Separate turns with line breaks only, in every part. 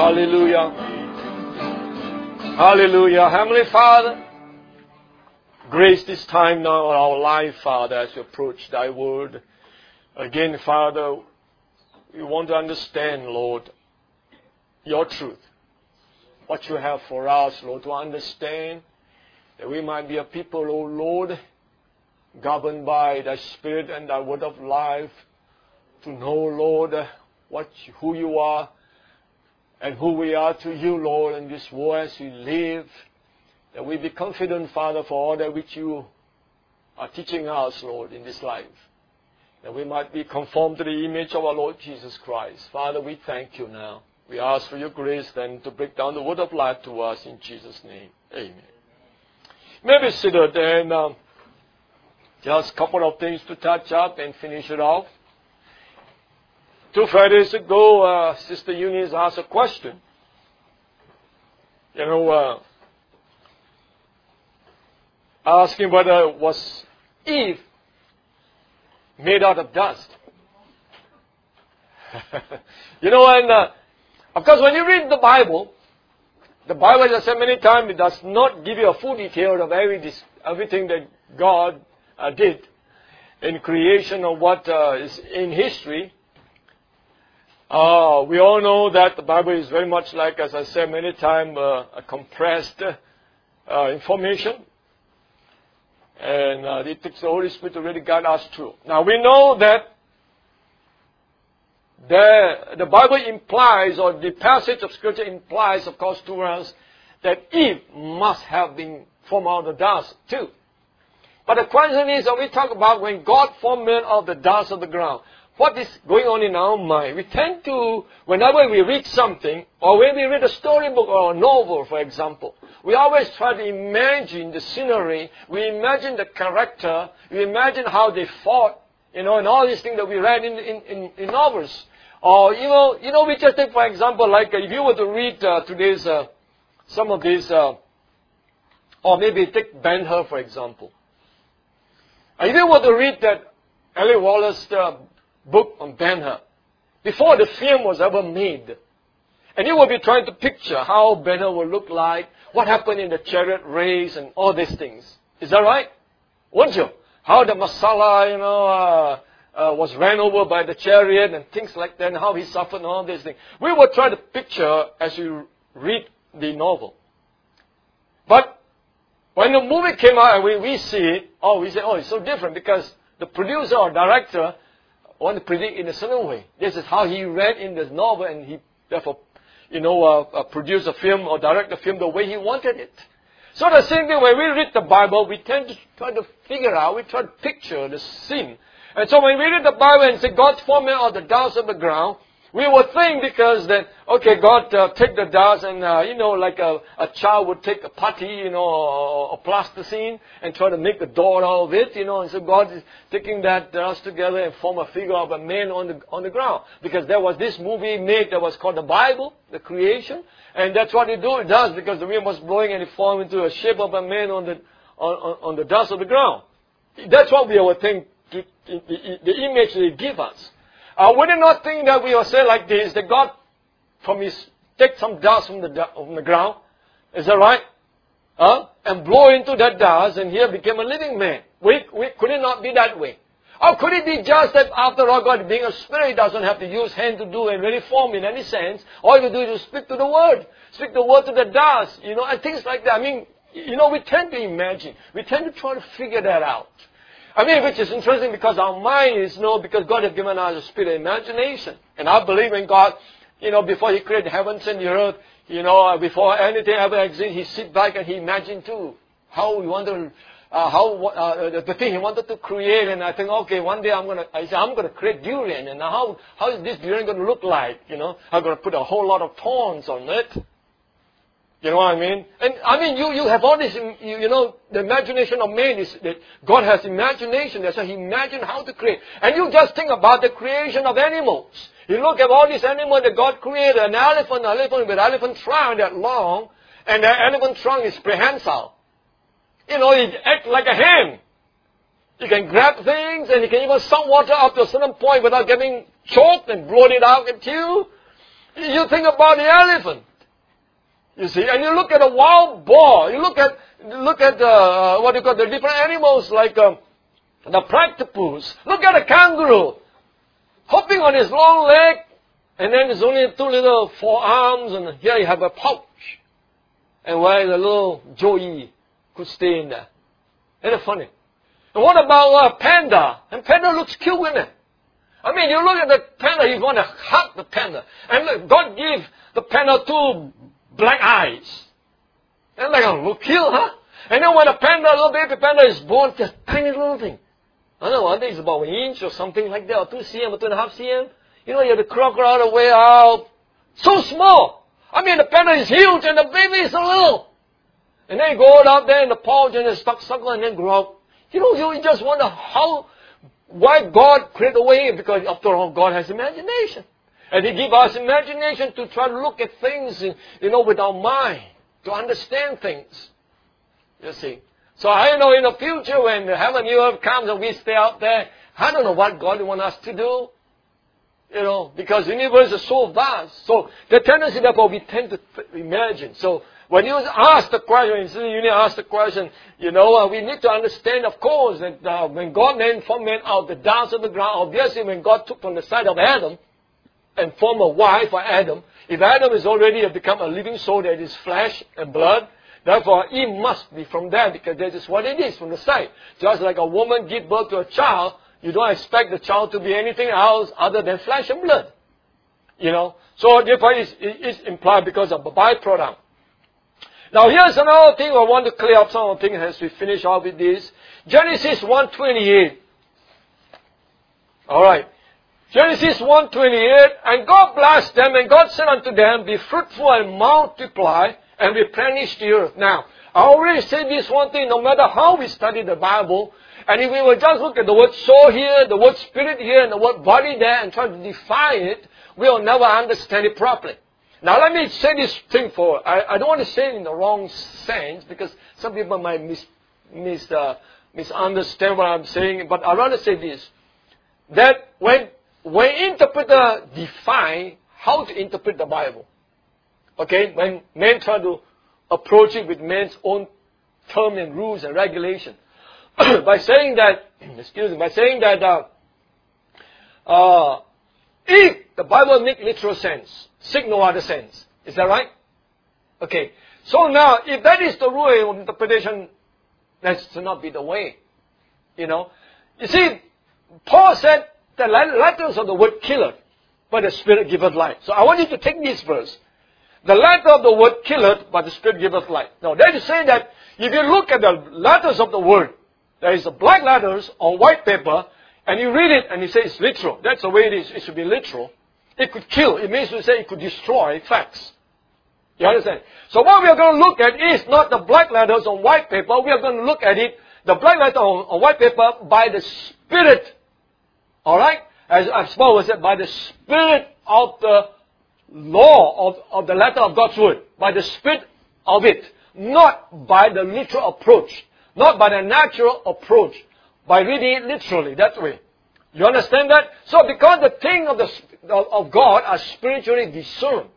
Hallelujah. Hallelujah. Heavenly Father, grace this time now in our life, Father, as we approach Thy Word. Again, Father, we want to understand, Lord, Your truth. What You have for us, Lord, to understand that we might be a people, O Lord, governed by Thy Spirit and Thy Word of life, to know, Lord, who You are and who we are to You, Lord, in this world as we live, that we be confident, Father, for all that which You are teaching us, Lord, in this life, that we might be conformed to the image of our Lord Jesus Christ. Father, we thank You now. We ask for Your grace then to break down the word of life to us in Jesus' name. Amen. You may be seated, and just a couple of things to touch up and finish it off. 2 Fridays ago, Sister Eunice asked a question. Asking whether was Eve made out of dust. And of course, when you read the Bible, as I said many times, it does not give you a full detail of everything that God did in creation or what is in history. We all know that the Bible is very much like, as I said many times, a compressed information. And it takes the Holy Spirit to really guide us through. Now, we know that the Bible implies, or the passage of Scripture implies, of course, to us, that Eve must have been formed out of the dust, too. But the question is, when we talk about when God formed man out of the dust of the ground, what is going on in our mind? We tend to, whenever we read something, or when we read a storybook or a novel, for example, we always try to imagine the scenery, we imagine the character, we imagine how they fought, and all these things that we read in novels. Or, we just take, for example, like if you were to read today's, some of these, or maybe take Ben-Hur, for example. If you were to read that Eli Wallace book on Ben-Hur, before the film was ever made, and you will be trying to picture how Ben-Hur will look like, what happened in the chariot race, and all these things. Is that right? Won't you? How the Masala, was ran over by the chariot and things like that, and how he suffered and all these things. We will try to picture as you read the novel. But when the movie came out and we see it, we say, it's so different because the producer or director want to predict in a certain way. This is how he read in the novel, and he therefore, produced a film or direct a film the way he wanted it. So the same thing, when we read the Bible, we tend to try to figure out, we try to picture the scene. And so when we read the Bible and say God formed man out of the dust of the ground, we would think because that, God take the dust and, like a child would take a putty, or plasticine and try to make a doll out of it, and so God is taking that dust together and form a figure of a man on the ground. Because there was this movie made that was called the Bible, the creation, and that's what it does because the wind was blowing and it formed into a shape of a man on the dust of the ground. That's what we would think, the image they give us. Would you not think that we will say like this, that God take some dust from the ground, is that right? And blow into that dust, and here became a living man. Could it not be that way? Or could it be just that after all, God being a spirit, He doesn't have to use hand to do and really form in any sense. All you do is to speak to the word. Speak the word to the dust, and things like that. We tend to imagine. We tend to try to figure that out. Which is interesting because our mind is, because God has given us a spirit of imagination. And I believe in God, before He created heavens and the earth, before anything ever existed, He sit back and He imagined too how He wanted, the thing He wanted to create. And I think, one day I'm going to create durian. And how is this durian going to look like? I'm going to put a whole lot of thorns on it. You know what I mean? And you have all this, the imagination of man is that God has imagination. That's why He imagined how to create. And you just think about the creation of animals. You look at all these animals that God created. An elephant with elephant trunk that long, and the elephant trunk is prehensile. It acts like a hand. You can grab things, and you can even suck water up to a certain point without getting choked and blown it out at you. You think about the elephant. You see, and you look at a wild boar. You look at what you call the different animals like the platypus. Look at a kangaroo, hopping on his long leg, and then there's only two little forearms, and here you have a pouch, and where the little Joey could stay in there. Isn't it funny? And what about a panda? And panda looks cute, isn't it? I mean, you look at the panda, you want to hug the panda. And look, God gave the panda two black eyes. And like, oh, look cute, huh? And then when a panda, little baby panda is born, just tiny little thing. I don't know, I think it's about an inch or something like that, or 2 cm or 2.5 cm. You know, you have the crocodile the way out. So small. I mean, the panda is huge and the baby is so little. And then you go out there in the pouch and it's suckle and then grow up. You know, you just wonder why God created a way, because after all, God has imagination. And He gives us imagination to try to look at things, with our mind, to understand things. You see. So I know in the future when the heaven and earth comes and we stay out there, I don't know what God wants us to do. Because the universe is so vast. So the tendency, therefore, we tend to imagine. So when you ask the question, we need to understand, of course, that when God then formed man out of the dust of the ground, obviously when God took from the side of Adam and formed a wife for Adam, if Adam is already become a living soul that is flesh and blood, therefore Eve must be from there, because that is what it is from the side. Just like a woman gives birth to a child, you don't expect the child to be anything else other than flesh and blood. So therefore it's implied because of the byproduct. Now here's another thing I want to clear up some of the things as we finish off with this. Genesis 1:28. Alright. Genesis 1:28, and God blessed them, and God said unto them, be fruitful and multiply, and replenish the earth. Now, I already said this one thing, no matter how we study the Bible, and if we will just look at the word soul here, the word spirit here, and the word body there, and try to define it, we will never understand it properly. Now let me say this thing I don't want to say it in the wrong sense, because some people might misunderstand what I'm saying, but I'd rather say this, that when interpreter define how to interpret the Bible, okay, when men try to approach it with men's own term and rules and regulation, by saying that, if the Bible makes literal sense, seek no other sense. Is that right? Okay. So now, if that is the rule of interpretation, that should not be the way. You see, Paul said the letters of the word killeth, but the Spirit giveth life. So I want you to take this verse. The letter of the word killeth, but the Spirit giveth life. Now that is saying that if you look at the letters of the word, there is a black letters on white paper, and you read it and you say it's literal. That's the way it is. It should be literal. It could kill. It means to say it could destroy facts. You understand? So what we are going to look at is not the black letters on white paper. We are going to look at it, the black letter on white paper, by the Spirit. Alright? As Paul said, by the Spirit of the law of the letter of God's Word. By the Spirit of it. Not by the literal approach. Not by the natural approach. By reading it literally, that way. You understand that? So because the things of God are spiritually discerned.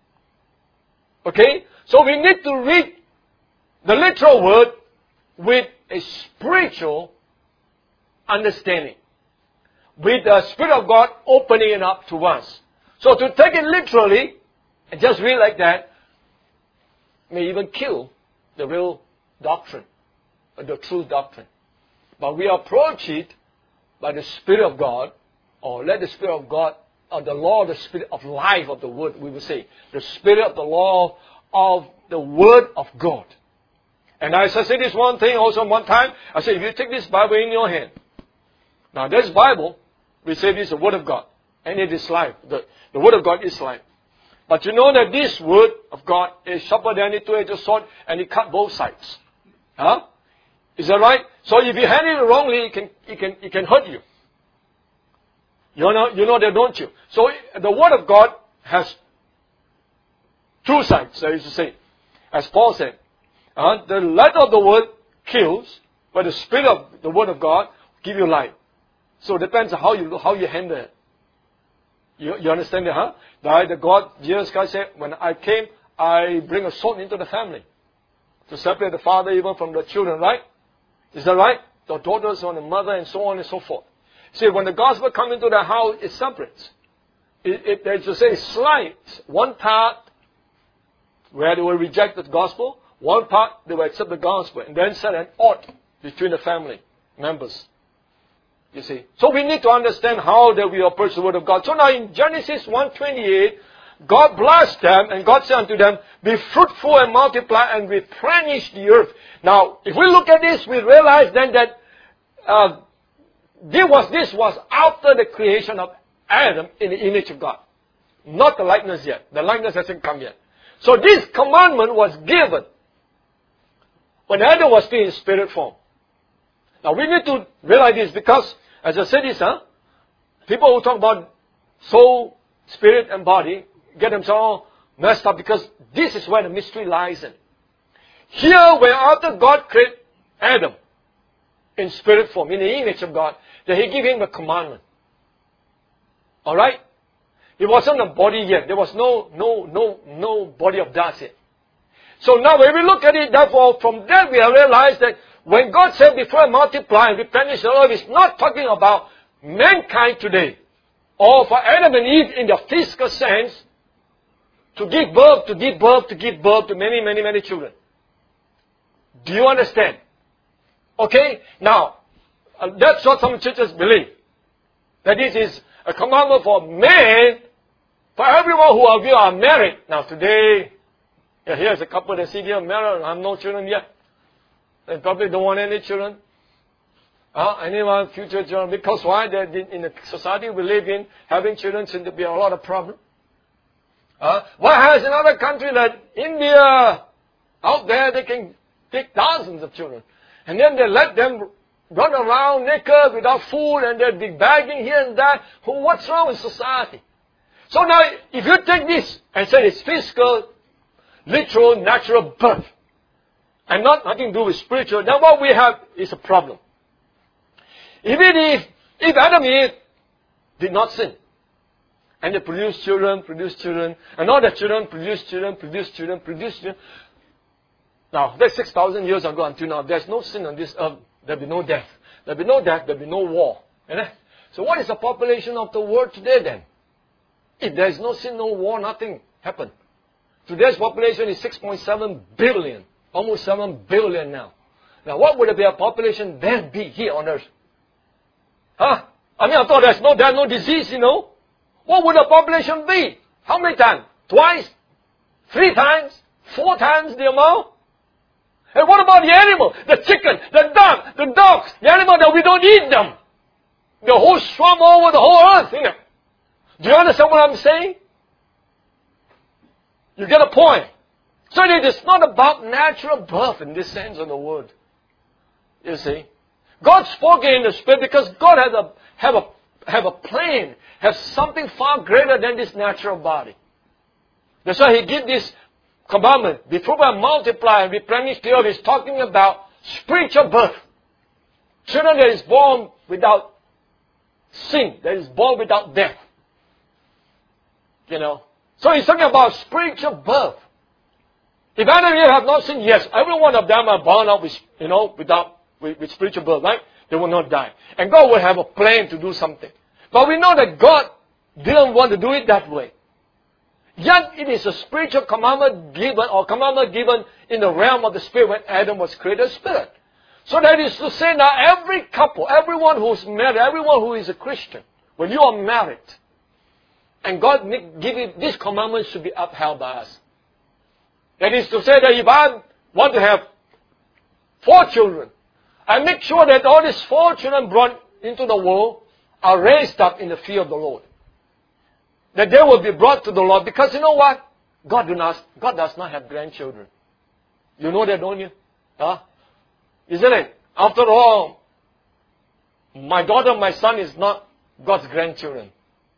Okay? So we need to read the literal word with a spiritual understanding. With the Spirit of God opening it up to us. So to take it literally, and just read like that, may even kill the real doctrine, or the true doctrine. But we approach it by the Spirit of God, or let the Spirit of God, or the law of the Spirit of life of the Word, we will say. The Spirit of the law of the Word of God. And I said this one thing also one time. I said, if you take this Bible in your hand. Now this Bible, we say this is the Word of God. And it is life. The Word of God is life. But you know that this Word of God is sharper than any two-edged sword, and it cuts both sides. Huh? Is that right? So if you handle it wrongly, it can hurt you. You know that, don't you? So the Word of God has two sides, that is to say. As Paul said, the letter of the Word kills, but the Spirit of the Word of God gives you life. So it depends on how you handle it. You understand that, huh? The God, Jesus Christ said, when I came, I bring a sword into the family to separate the father even from the children, right? Is that right? The daughters from the mother and so on and so forth. See, when the gospel comes into the house, it separates. There's to say, slides. One part where they will reject the gospel, one part they will accept the gospel, and then set an odd between the family members. You see. So we need to understand how that we approach the word of God. So now in Genesis 1:28, God blessed them and God said unto them, be fruitful and multiply and replenish the earth. Now, if we look at this, we realize then that this was after the creation of Adam in the image of God. Not the likeness yet. The likeness hasn't come yet. So this commandment was given when Adam was still in spirit form. Now we need to realize this because, as I said this, people who talk about soul, spirit and body get themselves all messed up because this is where the mystery lies in. Here, where after God created Adam in spirit form, in the image of God, that He gave him a commandment. Alright? It wasn't a body yet. There was no body of dust yet. So now when we look at it, therefore, from that we have realized that when God said before I multiply and replenish the earth, it's not talking about mankind today. Or for Adam and Eve in the physical sense, to give birth to many, many, many children. Do you understand? Okay? Now, that's what some churches believe. That this is a commandment for men, for everyone who are married. Now today, here's a couple that sit here married and have no children yet. They probably don't want any children. Anyone, future children. Because why? In the society we live in, having children seems to be a lot of problem. Whereas in other countries like India, out there they can take thousands of children. And then they let them run around naked without food and they'll be begging here and there. What's wrong with society? So now, if you take this and say it's physical, literal, natural birth, and nothing to do with spiritual, then what we have is a problem. Even if Adam and Eve did not sin, and they produce children, and all the children produce children. Now, that's 6,000 years ago until now. There's no sin on this earth. There'll be no death. There'll be no war. So what is the population of the world today then? If there's no sin, no war, nothing happened. Today's population is 6.7 billion. Almost 7 billion now. Now what would be a population then be here on earth? I thought there's no disease, What would the population be? How many times? Twice? 3 times? 4 times the amount? And what about the animal? The chicken, the duck, the dogs, the animal that we don't eat them. The whole swarm over the whole earth, Do you understand what I'm saying? You get a point. So it is not about natural birth in this sense of the word. You see? God spoke in the Spirit because God have a plan, have something far greater than this natural body. That's why He gave this commandment. Be fruitful and multiply and replenish the earth. He's talking about spiritual birth. Children that is born without sin, that is born without death. So He's talking about spiritual birth. If any of you have not sinned, yes, every one of them are born out with spiritual birth, right? They will not die. And God will have a plan to do something. But we know that God didn't want to do it that way. Yet it is a spiritual commandment given in the realm of the Spirit when Adam was created a spirit. So that is to say now every couple, everyone who's married, everyone who is a Christian, when you are married, and God give you, this commandment should be upheld by us. That is to say that if I want to have 4 children, I make sure that all these 4 children brought into the world are raised up in the fear of the Lord. That they will be brought to the Lord. Because you know what? God does not have grandchildren. You know that, don't you? Isn't it? After all, my daughter, my son is not God's grandchildren.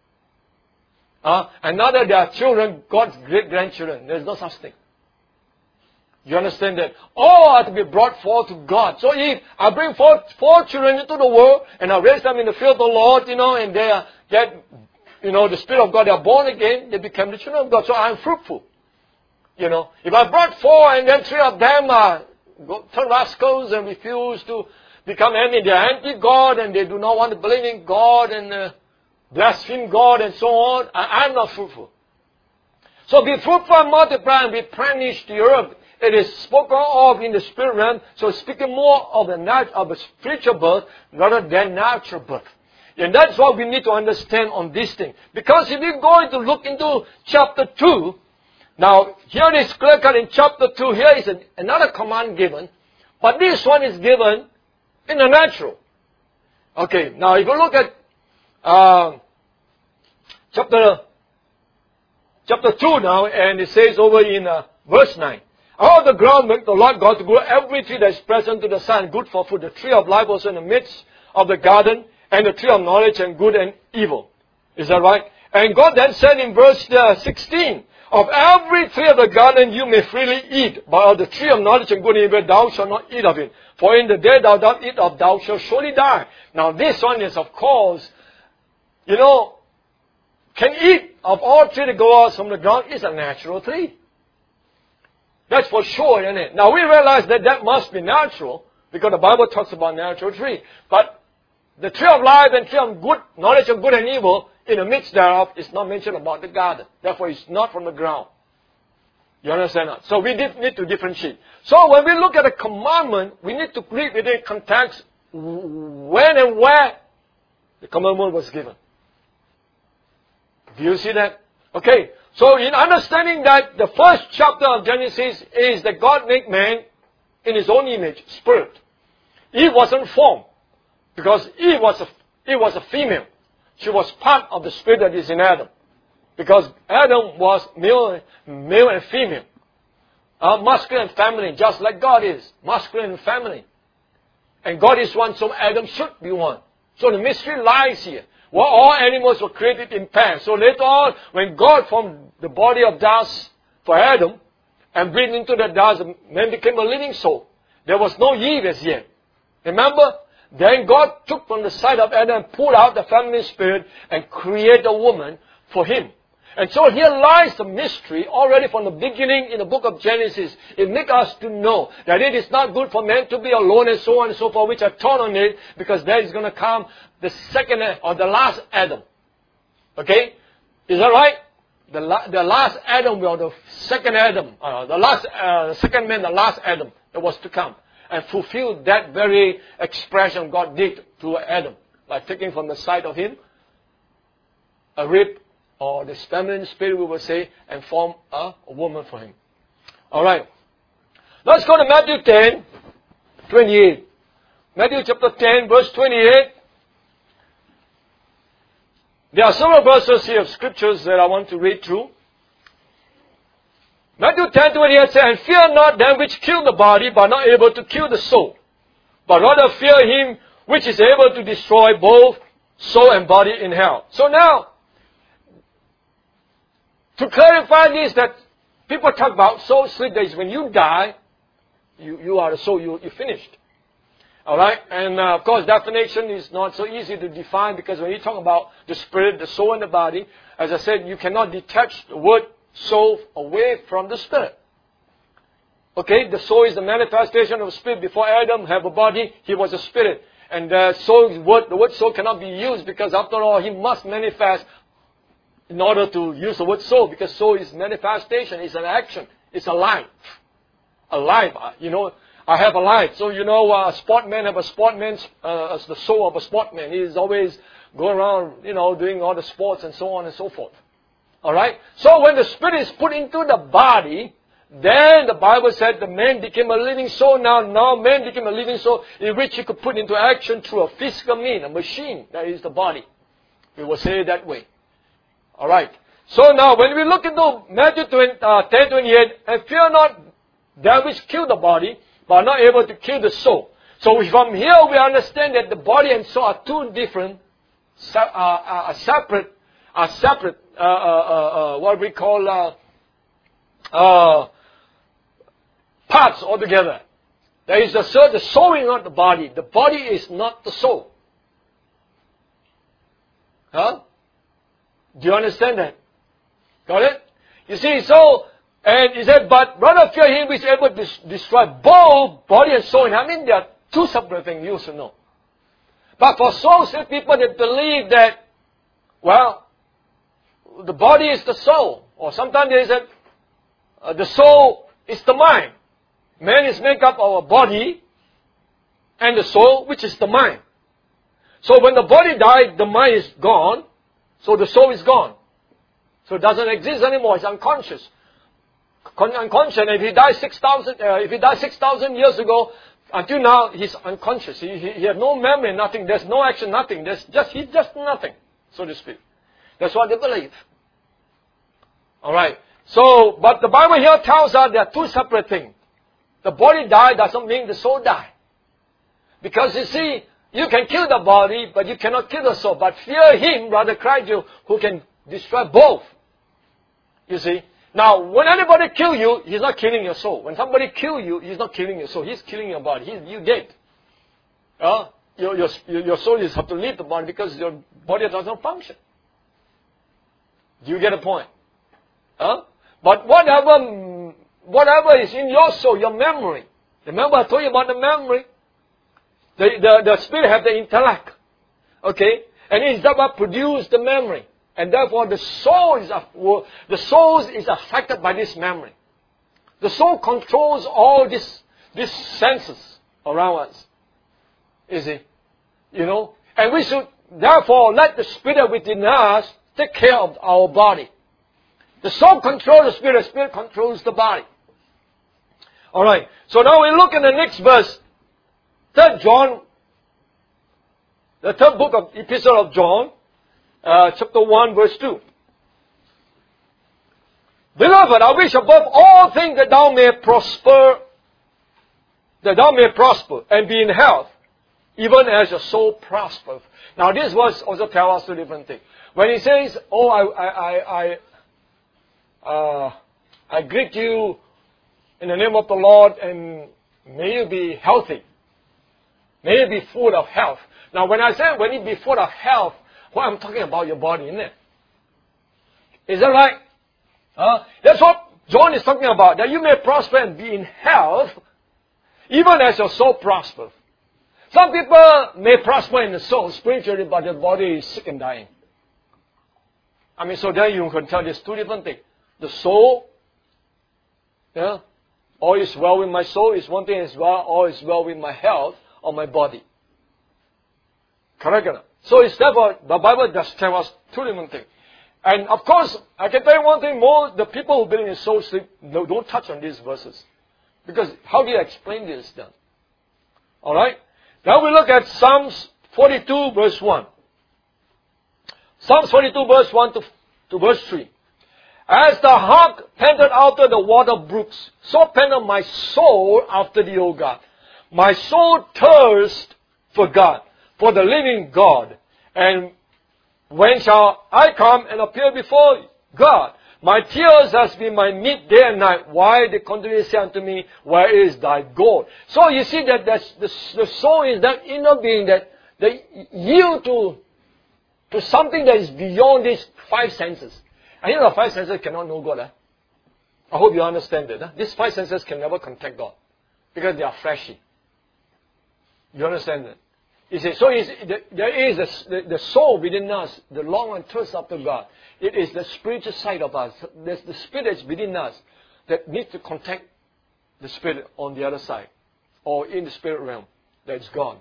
And now that they are children, God's great-grandchildren. There's no such thing. You understand that? All are to be brought forth to God. So if I bring forth 4 children into the world and I raise them in the fear of the Lord, and they get the Spirit of God, they are born again, they become the children of God. So I'm fruitful. If I brought 4 and then 3 of them turn rascals and refuse to become they're anti-God and they do not want to believe in God and blaspheme God and so on, I'm not fruitful. So be fruitful and multiply and replenish the earth. It is spoken of in the spirit realm, so speaking more of a spiritual birth rather than natural birth. And that's what we need to understand on this thing. Because if we're going to look into chapter 2, now here it is clear cut in chapter 2, here is another command given, but this one is given in the natural. Okay, now if you look at chapter 2 now, and it says over in verse 9, out of the ground make the Lord God to grow every tree that is present to the sun, good for food. The tree of life also in the midst of the garden, and the tree of knowledge and good and evil. Is that right? And God then said in verse 16, of every tree of the garden you may freely eat, but of the tree of knowledge and good and evil thou shalt not eat of it. For in the day thou dost eat of, thou shalt surely die. Now this one is, of course, can eat of all tree that go out from the ground is a natural tree. That's for sure, isn't it? Now we realize that must be natural, because the Bible talks about natural tree. But the tree of life and tree of good, knowledge of good and evil, in the midst thereof, is not mentioned about the garden. Therefore, it's not from the ground. You understand that? So we need to differentiate. So when we look at a commandment, we need to read within context when and where the commandment was given. Do you see that? Okay. So in understanding that, the first chapter of Genesis is that God made man in His own image, spirit. Eve wasn't formed because Eve was a female. She was part of the spirit that is in Adam. Because Adam was male and female. Masculine and feminine, just like God is. Masculine and feminine. And God is one, so Adam should be one. So the mystery lies here. Well, all animals were created in pairs. So later on, when God formed the body of dust for Adam and breathed into the dust, man became a living soul. There was no Eve as yet. Remember? Then God took from the side of Adam and pulled out the feminine spirit and created a woman for him. And so here lies the mystery already from the beginning in the book of Genesis. It makes us to know that it is not good for man to be alone and so on and so forth, which I taught on it, because there is going to come the second or the last Adam. Okay? Is that right? The last Adam, or the second Adam, the second man, the last Adam that was to come, and fulfill that very expression God did to Adam by taking from the side of him a rib, or the feminine spirit, we will say, and form a woman for him. Alright. Let's go to Matthew 10, 28. Matthew chapter 10, verse 28. There are several verses here of scriptures that I want to read through. Matthew 10, 28 says, and fear not them which kill the body, but not able to kill the soul, but rather fear him which is able to destroy both soul and body in hell. So now, to clarify this, that people talk about soul sleep, that is when you die, you are the soul, you're finished. Alright? And of course, definition is not so easy to define, because when you talk about the spirit, the soul and the body, as I said, you cannot detach the word soul away from the spirit. Okay? The soul is the manifestation of the spirit. Before Adam had a body, he was a spirit. And the word soul cannot be used, because after all, he must manifest in order to use the word soul, because soul is manifestation, it's an action, it's a life. A life, I have a life. So, a sportman have a sportman, as the soul of a sportman. He is always going around, doing all the sports and so on and so forth. Alright? So when the spirit is put into the body, then the Bible said the man became a living soul. Now man became a living soul in which he could put into action through a physical mean, a machine, that is the body. We will say it that way. Alright. So now when we look into Matthew 10:28, and fear not them which kill the body, but are not able to kill the soul. So from here we understand that the body and soul are two different, separate, what we call parts altogether. There is the soul is not the body. The body is not the soul. Huh? Do you understand that? Got it? You see, so, and he said, but rather fear him which is able to destroy both body and soul. I mean, there are two separate things you should know. But for soul-sick people, they believe that, well, the body is the soul. Or sometimes they say, the soul is the mind. Man is made up of a body and the soul, which is the mind. So when the body died, the mind is gone, so the soul is gone. So it doesn't exist anymore. It's unconscious. Unconscious. And if he died 6,000 years ago, until now he's unconscious. He had no memory, nothing. There's no action, nothing. He's just nothing, so to speak. That's what they believe. All right. So, but the Bible here tells us there are two separate things. The body died doesn't mean the soul died. Because you see, you can kill the body, but you cannot kill the soul. But fear him, rather Christ you, who can destroy both. You see? Now, when anybody kill you, he's not killing your soul. When somebody kill you, he's not killing your soul. He's killing your body. You dead. Your soul is have to leave the body because your body doesn't function. Do you get a point? But whatever is in your soul, your memory. Remember I told you about the memory? The spirit have the intellect. Okay? And it's that what produces the memory. And therefore the soul is affected by this memory. The soul controls all these senses around us. You see? You know? And we should therefore let the spirit within us take care of our body. The soul controls the spirit controls the body. Alright, so now we look at the next verse. 3 John, the third book of Epistle of John, chapter 1, verse 2. Beloved, I wish above all things that thou may prosper and be in health, even as your soul prospereth. Now this verse also tells us two different things. When he says, I greet you in the name of the Lord, and may you be healthy. May you be full of health. Now when I say when you be full of health, what I'm talking about your body, isn't it? Is that right? That's what John is talking about. That you may prosper and be in health, even as your soul prospers. Some people may prosper in the soul spiritually, but their body is sick and dying. I mean, so there you can tell there's two different things. The soul, all is well with my soul is one thing as well, all is well with my health or my body. Correct? So it's therefore, the Bible does tell us two different things. And of course, I can tell you one thing more, the people who believe in soul sleep, don't touch on these verses. Because how do you explain this then? Alright? Now we look at Psalms 42 verse 1. Psalms 42 verse 1 to verse 3. As the hart panted after the water brooks, so panted my soul after thee, O God. My soul thirsts for God, for the living God. And when shall I come and appear before God? My tears has been my meat day and night. Why they continually say unto me, where is thy God? So you see that the soul is that inner being that yield to something that is beyond these five senses. And the five senses cannot know God. I hope you understand that. These five senses can never contact God because they are fleshy. You understand that? You see, so there is the soul within us, the long and thirst after God. It is the spiritual side of us. There's the spirit within us that needs to contact the spirit on the other side or in the spirit realm. That's God.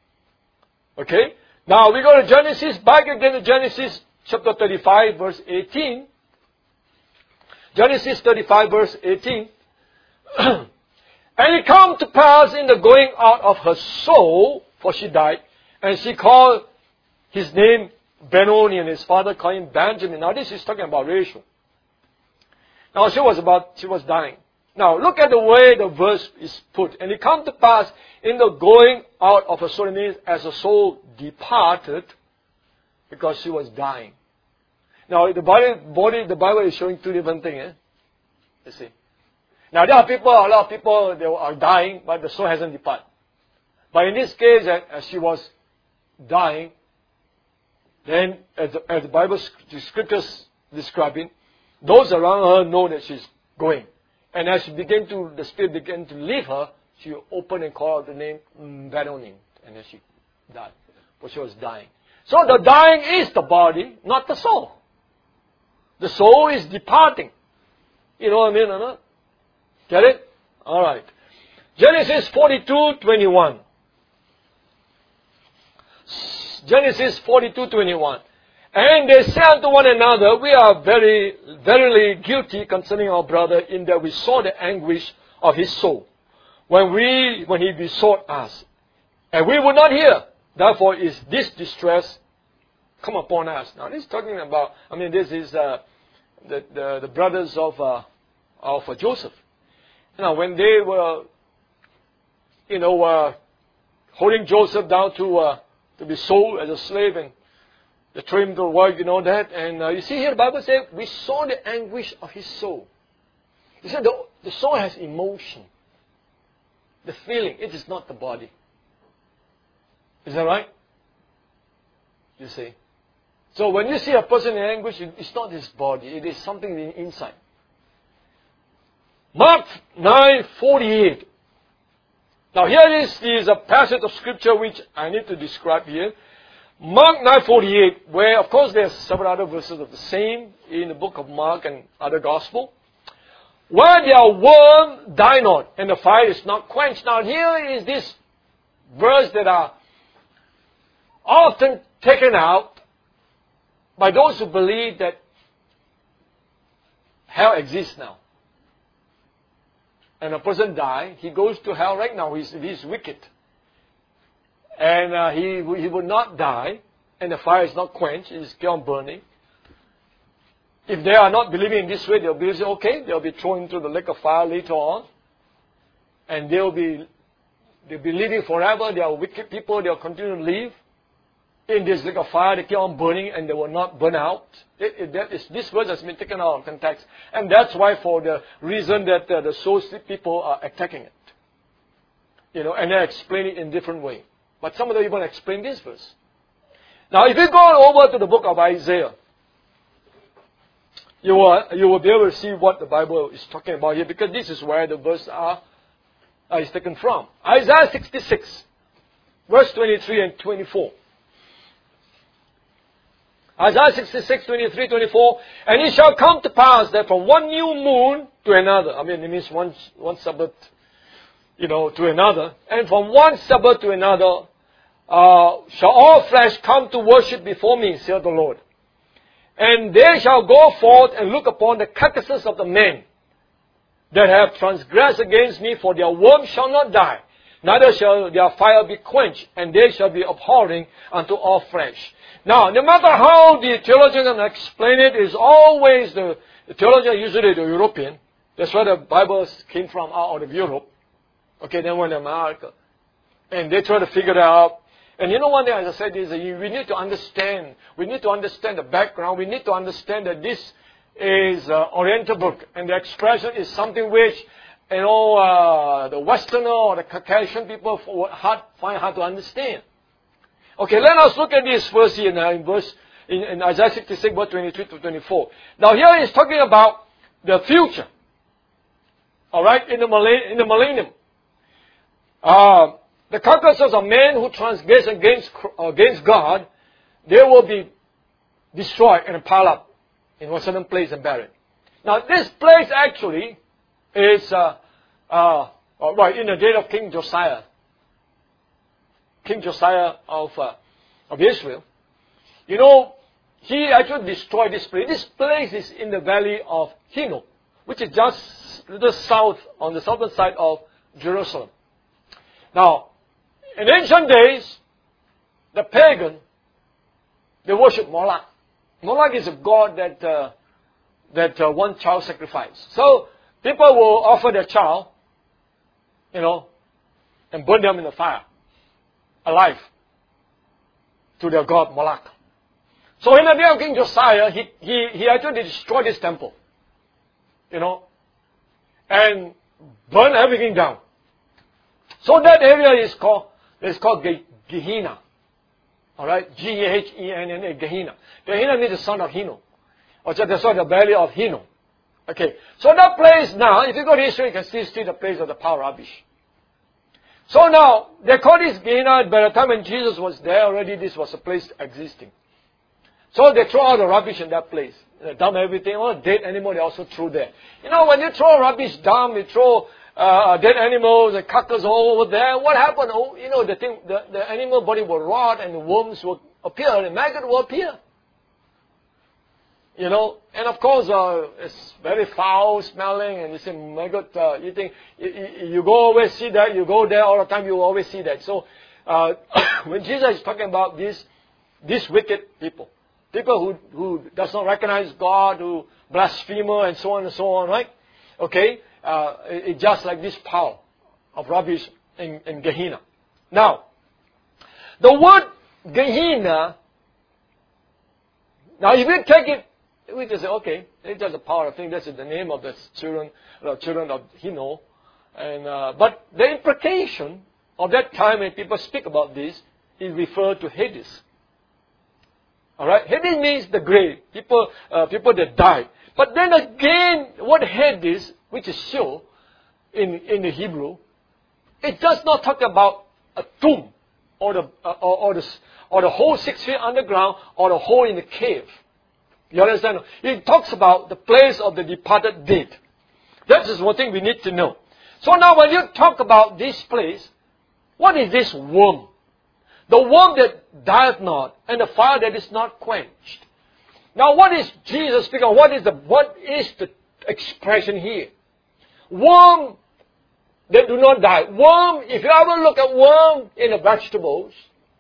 Okay? Now we go to Genesis, back again to Genesis chapter 35 verse 18. Genesis 35 verse 18. And it came to pass in the going out of her soul, for she died, and she called his name Benoni, and his father called him Benjamin. Now this is talking about Rachel. Now she was dying. Now look at the way the verse is put. And it came to pass in the going out of her soul, it means as the soul departed, because she was dying. Now the Bible is showing two different things. You see. Now a lot of people they are dying, but the soul hasn't departed. But in this case, as she was dying, then as the Bible, the scriptures describing, those around her know that she's going. And as the spirit began to leave her, she opened and called out the name Benoni, and then she died. But she was dying. So the dying is the body, not the soul. The soul is departing. You know what I mean or not? Get it? Alright. Genesis 42:21. Genesis 42:21. And they say unto one another, we are verily guilty concerning our brother, in that we saw the anguish of his soul when he besought us, and we would not hear. Therefore is this distress come upon us. Now this is talking about, this is the brothers of Joseph. Now when they were, holding Joseph down to be sold as a slave, and they threw him to work, that. And you see here the Bible says, we saw the anguish of his soul. You see, the soul has emotion. The feeling, it is not the body. Is that right? You see. So when you see a person in anguish, it's not his body, it is something inside. Mark 9:48. Now here is a passage of scripture which I need to describe here. Mark 9:48, where of course there's several other verses of the same in the book of Mark and other gospel. Where their worm die not, and the fire is not quenched. Now here is this verse that are often taken out by those who believe that hell exists now. And a person dies, he goes to hell right now, he's wicked. And he would not die, and the fire is not quenched, it is kept on burning. If they are not believing in this way, they'll be okay, they'll be thrown into the lake of fire later on. And they'll be living forever, they are wicked people, they'll continue to live in this lake of fire, they keep on burning and they will not burn out. This verse has been taken out of context. And that's why, for the reason that the soul sleep people are attacking it. And they explain it in different way. But some of them even explain this verse. Now, if you go over to the book of Isaiah, you will be able to see what the Bible is talking about here, because this is where the verse is taken from. Isaiah 66, verse 23 and 24. Isaiah 66, 23, 24. And it shall come to pass that from one new moon to another, it means one Sabbath, to another, and from one Sabbath to another, shall all flesh come to worship before me, saith the Lord. And they shall go forth and look upon the carcasses of the men that have transgressed against me, for their worm shall not die, neither shall their fire be quenched, and they shall be abhorring unto all flesh. Now, no matter how the theologians explain it, is always the theologian, usually the European. That's where the Bible came from, out of Europe. Okay, then went to America. And they try to figure it out. And one thing, as I said, is we need to understand. We need to understand the background. We need to understand that this is an Oriental book. And the expression is something which, the Westerner or the Caucasian people find hard to understand. Okay, let us look at this verse here now in Isaiah 66, verse 23 to 24. Now here he's talking about the future. Alright, in the millennium. The carcasses of men who transgress against God, they will be destroyed and piled up in one certain place and buried. Now this place actually is in the day of King Josiah. King Josiah of Israel. He actually destroyed this place. This place is in the valley of Hinnom, which is just a little south, on the southern side of Jerusalem. Now, in ancient days, the pagan, they worship Moloch. Moloch is a god that one child sacrifice. So, people will offer their child, and burn them in the fire, alive, to their god Moloch. So in the day of King Josiah, he actually destroyed his temple, and burned everything down. So that area is called Gehenna. Alright? Gehenna, Gehenna. Gehenna means the son of Hinnom. Or just the belly of Hinnom. Okay. So that place now, if you go to history, you can still see the place of the pile rubbish. So now, they call this Gehenna. By the time when Jesus was there already, this was a place existing. So they throw all the rubbish in that place. They dump everything. All the dead animal they also threw there. You know, when you throw rubbish down, you throw dead animals and carcass all over there. What happened? Oh, you know, the animal body will rot and the worms will appear, and the maggot will appear. You know, and of course, it's very foul smelling, and you say maggot. You think you go always see that. You go there all the time. You always see that. So when Jesus is talking about these wicked people. People who does not recognize God, who blasphemer and so on, right? Okay? It's just like this pile of rubbish in Gehenna. Now, the word Gehenna, now if you take it, we just say, okay, it's just a pile. I think that's the name of the children of Hinnom. But the implication of that time when people speak about this is referred to Hades. Alright? Hades means the grave. People that died. But then again, what Hades, which is Sheol in the Hebrew, it does not talk about a tomb or the hole 6 feet underground or the hole in the cave. You understand? It talks about the place of the departed dead. That is one thing we need to know. So now when you talk about this place, what is this worm? The worm that dieth not, and the fire that is not quenched. Now, what is Jesus speaking of? What is the expression here? Worm that do not die. Worm, if you ever look at worm in the vegetables,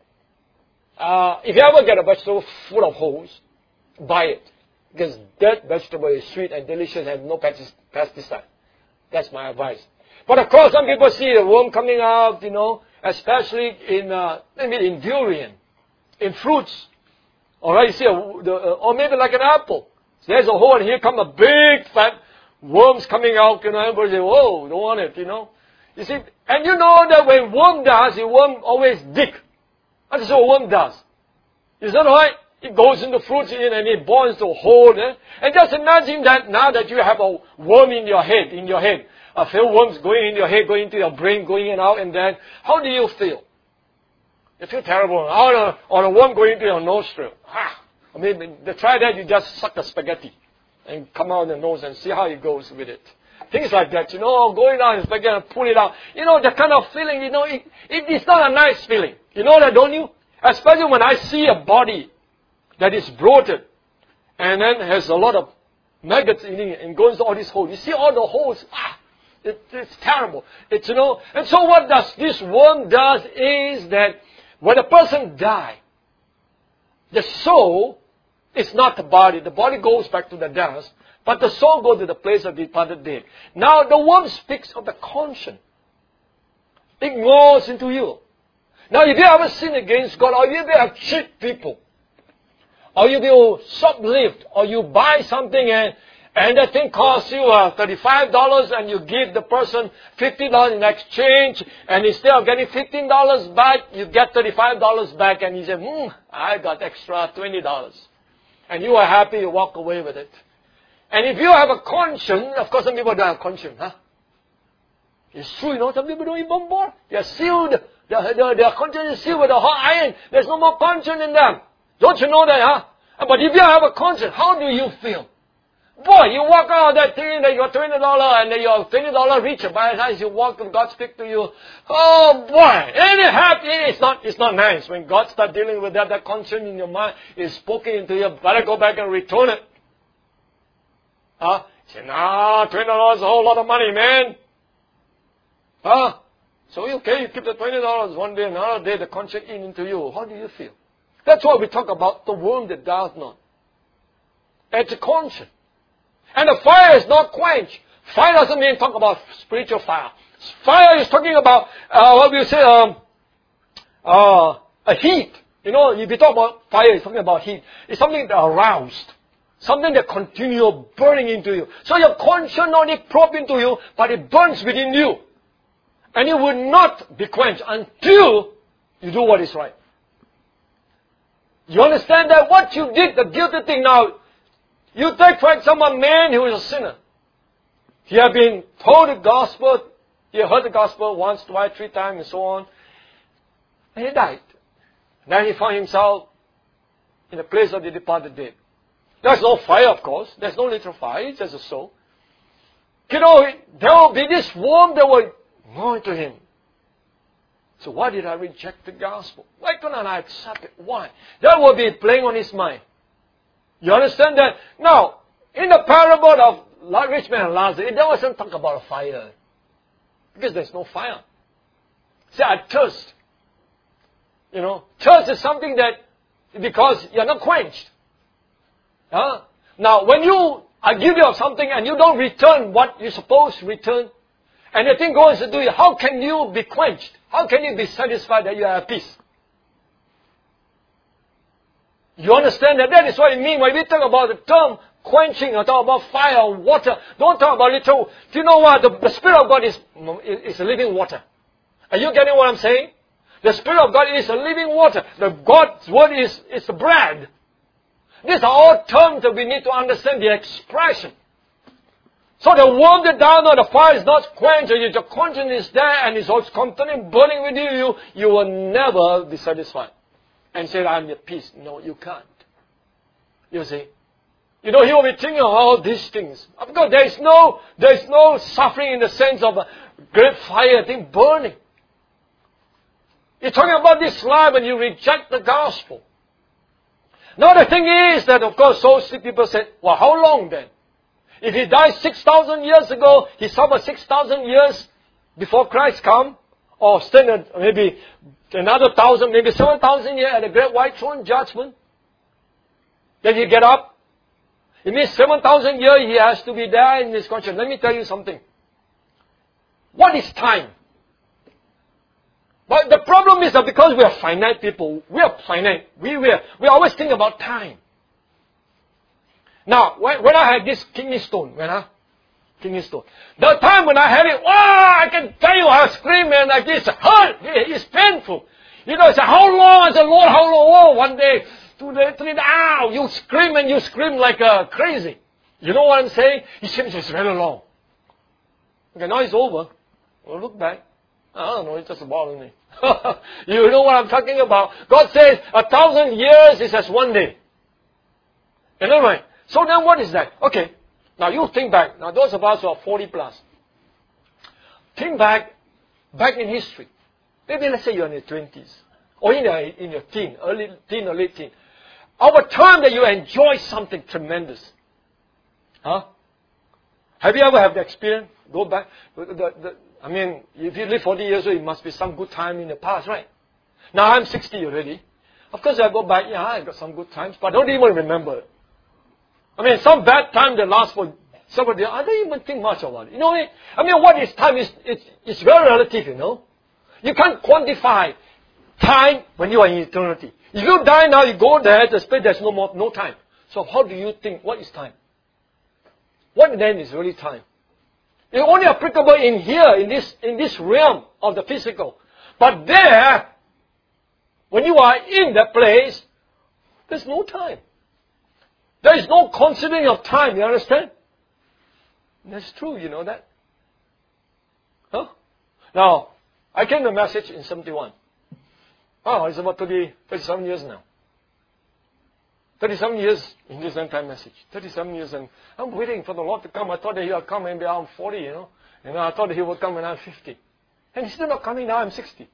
if you ever get a vegetable full of holes, buy it. Because that vegetable is sweet and delicious and no pesticide. That's my advice. But of course, some people see the worm coming out, you know, especially in durian, in fruits. Alright, you see, or maybe like an apple. So there's a hole and here come a big fat worms coming out, you know, everybody say, whoa, don't want it, you know. You see, and you know that when worm does, the worm always dig. That's what a worm does. Is that right? It goes into fruits and it borns to a hole. And just imagine that now that you have a worm in your head, a few worms going in your head, going into your brain, going in and out, and then how do you feel? You feel terrible. Or a worm going into your nostril. I mean, try that, you just suck the spaghetti and come out the nose and see how it goes with it. Things like that, you know, going down the spaghetti and pull it out. You know, that kind of feeling, you know, it's not a nice feeling. You know that, don't you? Especially when I see a body that is bloated and then has a lot of maggots in it and goes to all these holes. You see all the holes. It's terrible. It's, you know, and so what does this worm does is that when a person dies, the soul is not the body. The body goes back to the dust, but the soul goes to the place of the departed dead. Now the worm speaks of the conscience. It gnaws into you. Now if you ever sin against God, or if you have cheat people, or if you shoplift, or you buy something and that thing costs you $35 and you give the person $50 in exchange, and instead of getting $15 back, you get $35 back, and you say, I got extra $20. And you are happy, you walk away with it. And if you have a conscience, of course some people don't have conscience, huh? It's true, you know, some people don't even born. They're sealed, their conscience is sealed with a hot iron. There's no more conscience in them. Don't you know that, huh? But if you have a conscience, how do you feel? Boy, you walk out of that thing that you're $20 and then you're $20 richer by the time you walk and God speaks to you. Oh boy, ain't it happy? It's not nice. When God starts dealing with that conscience in your mind is spoken into you, better go back and return it. Huh? Say, nah, $20 is a whole lot of money, man. Huh? So okay, you keep the $20 one day, another day the conscience into you. How do you feel? That's why we talk about the worm that does not. It's a conscience. And the fire is not quenched. Fire doesn't mean talk about spiritual fire. Fire is talking about, what we say, a heat. You know, if you talk about fire, it's talking about heat. It's something that aroused. Something that continues burning into you. So your conscience not only probe into you, but it burns within you. And it will not be quenched until you do what is right. You understand that what you did, the guilty thing now, you take for example a man who is a sinner. He had been told the gospel, he heard the gospel once, twice, 3 times and so on. And he died. Then he found himself in the place of the departed dead. There's no fire, of course. There's no literal fire. It's just a soul. You know, there will be this worm that will go into him. So why did I reject the gospel? Why couldn't I accept it? Why? That will be playing on his mind. You understand that? Now, in the parable of rich man and Lazarus, it doesn't talk about a fire. Because there's no fire. See, I thirst. You know, thirst is something that, because you're not quenched. Huh? Now, when I give you something and you don't return what you're supposed to return, and the thing goes to do you, how can you be quenched? How can you be satisfied that you are at peace? You understand that? That is what it means when we talk about the term quenching or talk about fire or water. Don't talk about literal. Do you know what? The Spirit of God is a living water. Are you getting what I'm saying? The Spirit of God is a living water. The God's Word is the bread. These are all terms that we need to understand the expression. So the worm that down or the fire is not quenched, and your conscience is there and is also constantly burning within you will never be satisfied. And say, I'm at peace. No, you can't. You see? You know, he will be thinking of all these things. Of course, there is no suffering in the sense of a great fire thing burning. You're talking about this life and you reject the gospel. Now the thing is that, of course, so people say, well, how long then? If he died 6,000 years ago, he suffered 6,000 years before Christ come, or stand maybe another 1,000, maybe 7,000 years at the great white throne judgment. Then he get up. It means 7,000 years he has to be there in this conscience. Let me tell you something. What is time? But the problem is that because we are finite people, we are finite. We always think about time. Now, when I had this kidney stone, the time when I had it, wow, I can tell you I scream and like this, hurt, it's painful. You know, it's how long? I said, Lord, how long? Oh, 1 day, 2 days, 3 days, ow, you scream like crazy. You know what I'm saying? It seems it's very long. Okay, now it's over. We'll look back. I don't know, it's just bothering me. You know what I'm talking about? God says 1,000 years is as 1 day. You know, right? So then what is that? Okay, now you think back. Now those of us who are 40 plus, think back in history. Maybe let's say you're in your 20s, or in your early teen or late teen. Our time that you enjoy something tremendous. Huh? Have you ever had the experience? Go back. I mean, if you live 40 years old, it must be some good time in the past, right? Now I'm 60 already. Of course I go back, yeah, I got some good times, but I don't even remember. I mean, some bad time that lasts for somebody, I don't even think much about it. You know, I mean, what is time? It's very relative, you know. You can't quantify time when you are in eternity. If you die now, you go there, there's no time. So how do you think, what is time? What then is really time? It's only applicable in here, in this realm of the physical. But there, when you are in that place, there's no time. There is no considering of time, you understand? That's true, you know that? Huh? Now, I came to a message in 71. Oh, it's about 37 years now. 37 years in this end-time message. 37 years, and I'm waiting for the Lord to come. I thought that He would come maybe I'm 40, you know. And I thought that He would come when I'm 50. And He's still not coming now, I'm 60.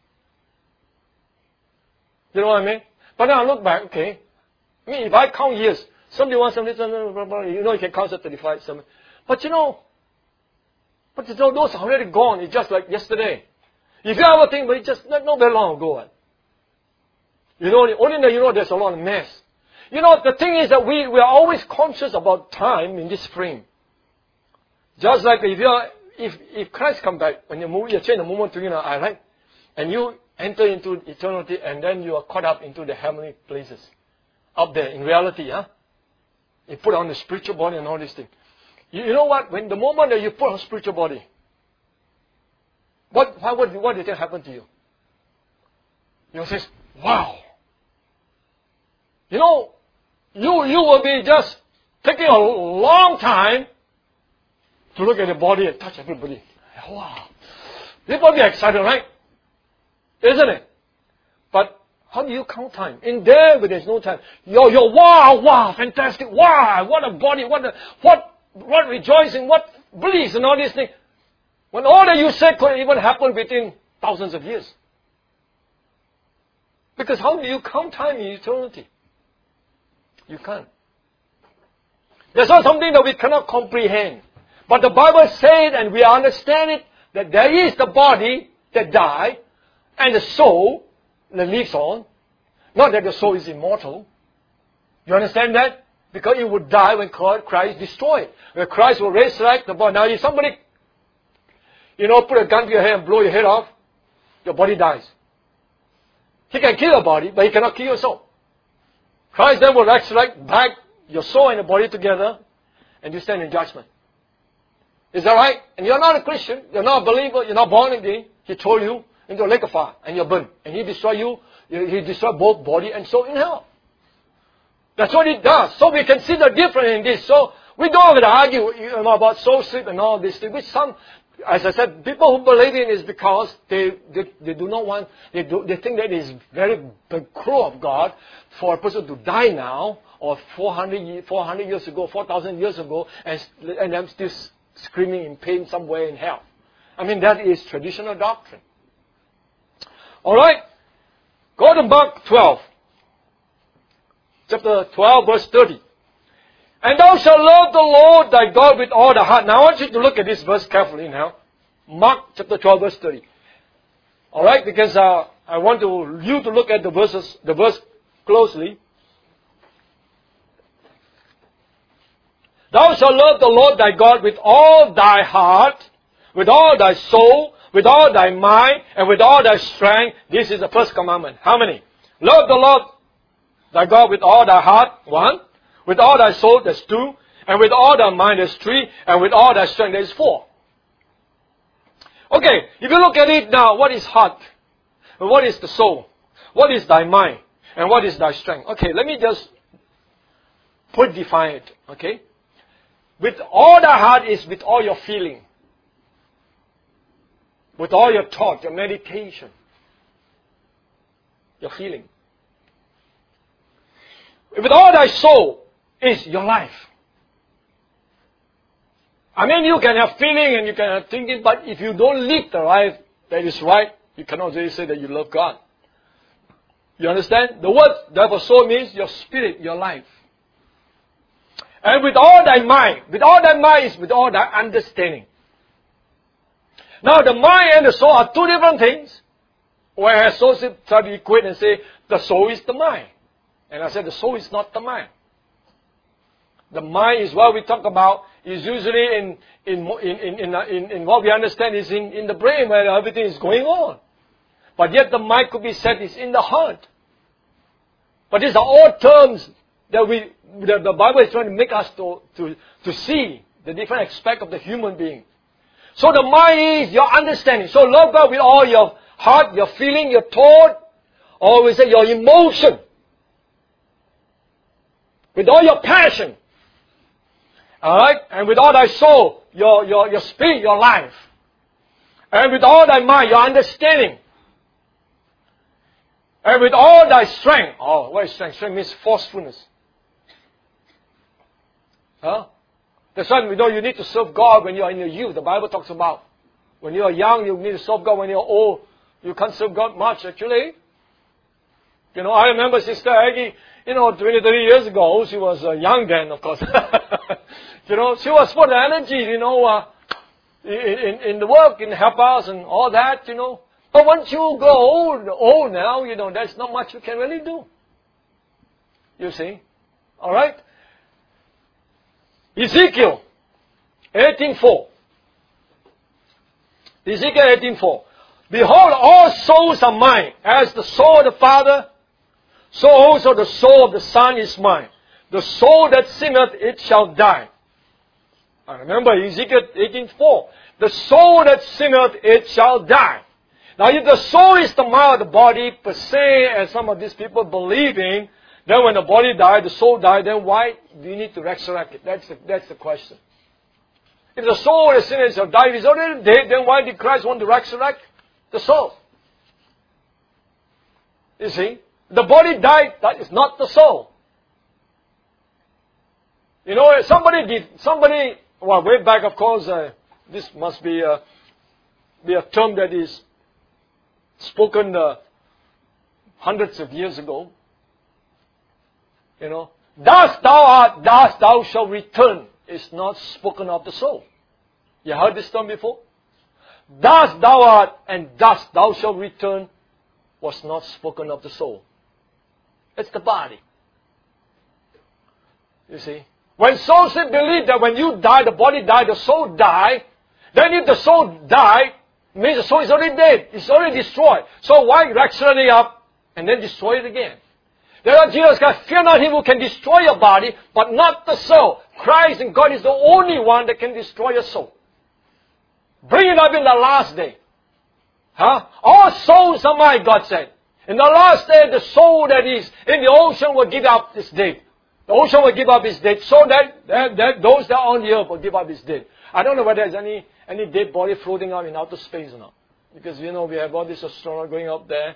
You know what I mean? But now I look back, okay. I mean, if I count years, 71, 72, blah, blah, you know you can count at 35, 7. But you know, those are already gone. It's just like yesterday. If you ever think, but it's just not very long ago. You know, only you know there's a lot of mess. You know, the thing is that we are always conscious about time in this frame. Just like if Christ come back, when you change the moment to, you know, I like, and you enter into eternity and then you are caught up into the heavenly places. Up there, in reality, huh? You put on the spiritual body and all these things. You know what? When the moment that you put on spiritual body, what do you think happened to you? You say, wow. you know, you will be just taking a long time to look at the body and touch everybody. Wow. People will be excited, right? Isn't it? But how do you count time? In there, there's no time. Wow, fantastic. Wow, what a body, what rejoicing, what bliss and all these things. When all that you said could even happen within thousands of years. Because how do you count time in eternity? You can't. There's not something that we cannot comprehend. But the Bible said, and we understand it, that there is the body that died, and the soul that lives on. Not that the soul is immortal. You understand that? Because it would die when Christ destroyed. When Christ will resurrect the body. Now if somebody, put a gun to your head and blow your head off, your body dies. He can kill your body, but he cannot kill your soul. Christ then will resurrect back your soul and the body together, and you stand in judgment. Is that right? And you're not a Christian, you're not a believer, you're not born again. He throw you into a lake of fire, and you're burned. And He destroy you, He destroy both body and soul in hell. That's what it does. So we can see the difference in this. So we don't have to argue about soul sleep and all this thing, which some, as I said, people who believe in it is because they do not want, they think that it is very cruel of God for a person to die now, or 400 years ago, 4,000 years ago, and I'm still screaming in pain somewhere in hell. I mean, that is traditional doctrine. Alright? Go to Mark 12. Chapter 12, verse 30. And thou shalt love the Lord thy God with all the heart. Now I want you to look at this verse carefully now. Mark chapter 12, verse 30. Alright? Because I want you to look at the verse closely. Thou shalt love the Lord thy God with all thy heart, with all thy soul, with all thy mind, and with all thy strength. This is the first commandment. How many? Love the Lord thy God with all thy heart, 1. With all thy soul, that's 2. And with all thy mind, that's 3. And with all thy strength, that's 4. Okay, if you look at it now, what is heart? And what is the soul? What is thy mind? And what is thy strength? Okay, let me just define it. Okay? With all thy heart is with all your feeling. With all your thought, your meditation. Your feeling. With all thy soul is your life. I mean, you can have feeling and you can have thinking, but if you don't live the life that is right, you cannot really say that you love God. You understand? The word therefore soul means your spirit, your life. And with all thy mind is with all thy understanding. Now the mind and the soul are two different things. Whereas souls try to equate and say the soul is the mind. And I said the soul is not the mind. The mind is what we talk about, is usually in what we understand is in the brain where everything is going on. But yet the mind could be said is in the heart. But these are all terms that the Bible is trying to make us to see the different aspect of the human being. So the mind is your understanding. So love God with all your heart, your feeling, your thought, or we say your emotion. With all your passion. Alright? And with all thy soul, your spirit, your life. And with all thy mind, your understanding. And with all thy strength. Oh, what is strength? Strength means forcefulness. Huh? That's why you need to serve God when you are in your youth. The Bible talks about when you are young, you need to serve God. When you are old, you can't serve God much actually. I remember Sister Aggie, 20, 30 years ago, she was young then, of course. She was full of energy, in the work, in the help house and all that, But once you go old now, there's not much you can really do. You see? Alright? Ezekiel 18:4. Ezekiel 18:4. Behold, all souls are mine. As the soul of the Father, so also the soul of the Son is mine. The soul that sinneth, it shall die. I remember Ezekiel 18:4. The soul that sinneth, it shall die. Now if the soul is the mind of the body, per se, as some of these people believe in, Then when the body died, the soul died, then why do you need to resurrect it? That's the question. If the soul is sin and shall die, is already dead, then why did Christ want to resurrect the soul? You see? The body died, that is not the soul. You know, well, way back, of course, this must be a term that is spoken hundreds of years ago. You know, thus thou shalt return is not spoken of the soul. You heard this term before? Thus thou art and thus thou shalt return was not spoken of the soul. It's the body. You see? When souls believe that when you die, the body died, the soul died, then if the soul died, it means the soul is already dead. It's already destroyed. So why resurrect it up and then destroy it again? Therefore Jesus Christ, fear not him who can destroy your body, but not the soul. Christ and God is the only one that can destroy your soul. Bring it up in the last day. All souls are mine, God said. In the last day, the soul that is in the ocean will give up its dead. The ocean will give up its dead, so that those that are on the earth will give up its dead. I don't know whether there's any dead body floating out in outer space or not. Because, you know, we have all this astronaut going up there.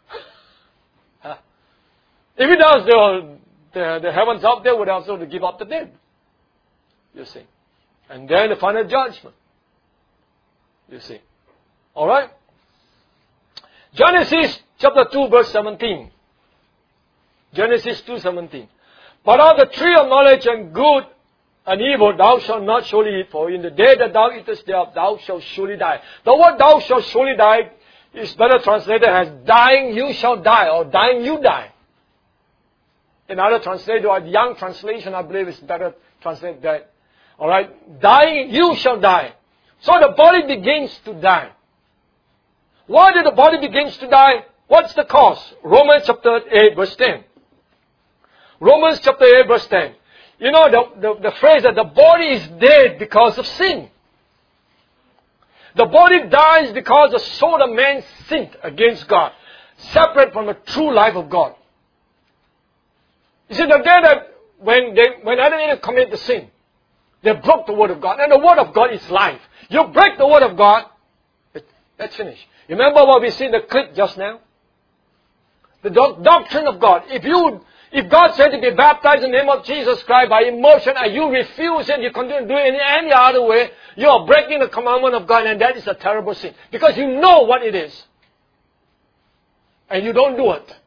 If it does, the heavens up there would also to give up the dead. You see. And then the final judgment. You see. Alright? Genesis chapter 2 verse 17. Genesis 2:17. But of the tree of knowledge and good and evil thou shalt not surely eat, for in the day that thou eatest thereof thou shalt surely die. The word thou shalt surely die is better translated as dying you shall die, or dying you die. In other translation, or Young translation, I believe is better translated that. Alright? Dying you shall die. So the body begins to die. Why did the body begins to die? What's the cause? Romans chapter 8 verse 10. Romans chapter 8 verse 10. You know the phrase that the body is dead because of sin. The body dies because the soul of man sinned against God. Separate from the true life of God. You see, the day that when Adam and Eve commit the sin, they broke the Word of God. And the Word of God is life. You break the Word of God, that's finished. You remember what we see in the clip just now? The doctrine of God. If God said to be baptized in the name of Jesus Christ by immersion and you refuse it, you continue to do it in any other way, you are breaking the commandment of God, and that is a terrible sin. Because you know what it is. And you don't do it.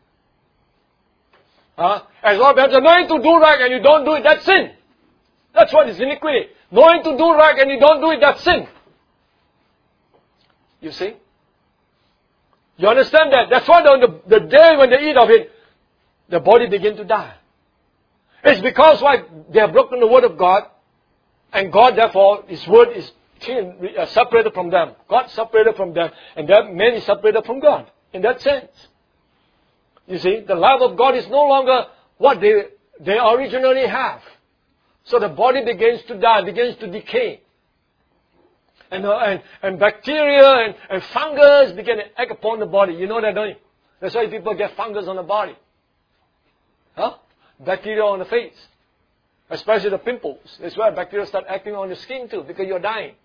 As well as knowing to do right and you don't do it, that's sin. That's what is iniquity. Knowing to do right and you don't do it, that's sin. You see? You understand that? That's why on the day when they eat of it, the body begin to die. It's because why they have broken the Word of God, and God therefore, His Word is separated from them. God separated from them, and that man is separated from God. In that sense. You see, the love of God is no longer what they originally have. So the body begins to die, begins to decay. And bacteria and fungus begin to act upon the body. You know that, don't you? That's why people get fungus on the body. Bacteria on the face. Especially the pimples. That's why bacteria start acting on the skin too, because you're dying.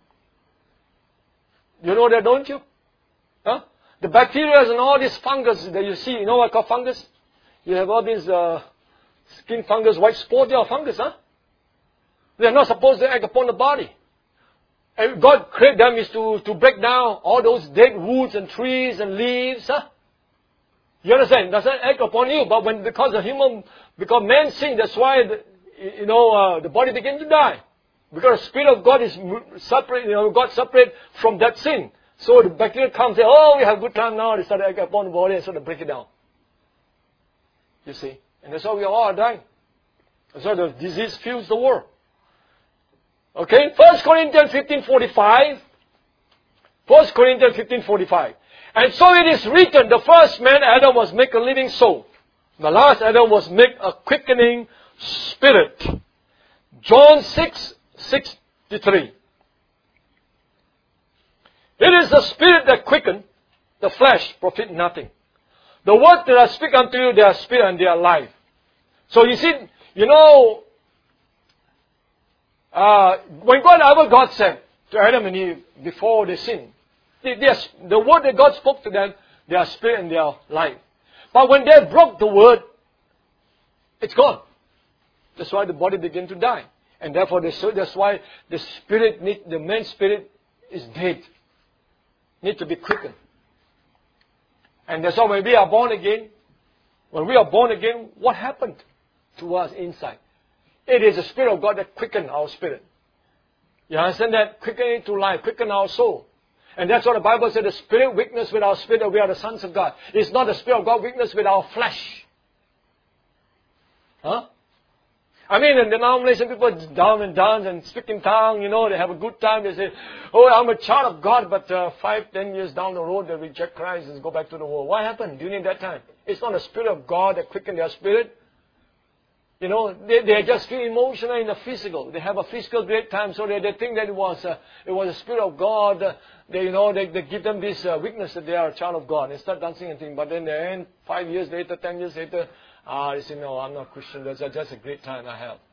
You know that, don't you? The bacteria and all these fungus that you see, you know what I call fungus? You have all these skin fungus, white spot, they are fungus, They are not supposed to act upon the body. And God created them is to break down all those dead woods and trees and leaves, You understand? It doesn't act upon you, but because man sinned, that's why the body begins to die. Because the Spirit of God is separate, God separate from that sin. So the bacteria comes and say, oh, we have good time now. They start to act upon the body and sort of break it down. You see? And that's why we all are dying. That's why the disease fills the world. Okay? 1 Corinthians 15:45. 1 Corinthians 15:45. And so it is written, the first man, Adam, was made a living soul. The last Adam was made a quickening spirit. John 6:63. It is the spirit that quickens, the flesh profit nothing. The word that I speak unto you, they are spirit and they are life. So you see, when God said to Adam and Eve before they sinned, the word that God spoke to them, they are spirit and they are life. But when they broke the word, it's gone. That's why the body began to die. And therefore, that's why the man's spirit is dead. Need to be quickened. And that's why when we are born again, what happened to us inside? It is the Spirit of God that quickens our spirit. You understand that? Quicken it to life, quicken our soul. And that's what the Bible said, the Spirit witness with our spirit that we are the sons of God. It's not the Spirit of God witness with our flesh. Huh? I mean, in the denomination, people down and dance and speak in tongues, they have a good time. They say, oh, I'm a child of God, but 5-10 years down the road, they reject Christ and go back to the world. What happened during that time? It's not the Spirit of God that quickened their spirit. They just feel emotional in the physical. They have a physical great time, so they think that it was the Spirit of God. They give them this weakness that they are a child of God. They start dancing and things, but then they end 5 years later, 10 years later, they say, no, I'm not Christian. That's just a great time I have.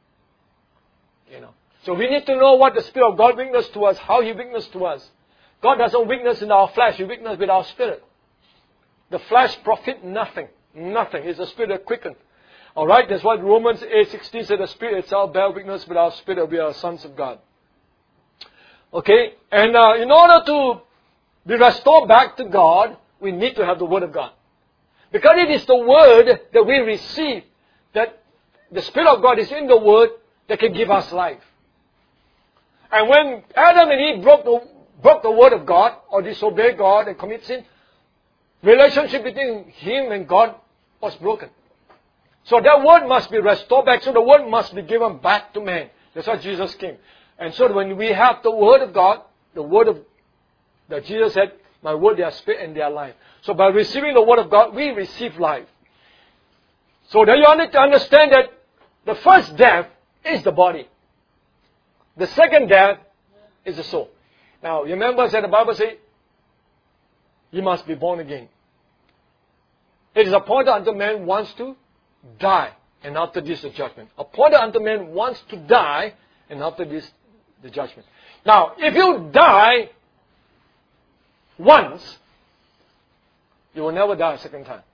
So we need to know what the Spirit of God witnessed to us, how He witnessed to us. God doesn't witness in our flesh. He witnesses with our spirit. The flesh profit nothing. Nothing. It's the Spirit that quickens. Alright, that's what Romans 8:16 said, the Spirit itself bear witness with our spirit that we are sons of God. Okay, and in order to be restored back to God, we need to have the Word of God. Because it is the Word that we receive, that the Spirit of God is in the Word that can give us life. And when Adam and Eve broke the Word of God, or disobeyed God and committed sin, relationship between him and God was broken. So that Word must be restored back. So the Word must be given back to man. That's why Jesus came. And so when we have the Word of God, that Jesus said, my Word, they are spirit and they are life. So by receiving the Word of God, we receive life. So then you need to understand that the first death is the body. The second death is the soul. Now, you remember that the Bible says, you must be born again. It is appointed unto man wants to die, and after this the judgment. Appointed unto man wants to die, and after this the judgment. Now, if you die once, you will never die a second time.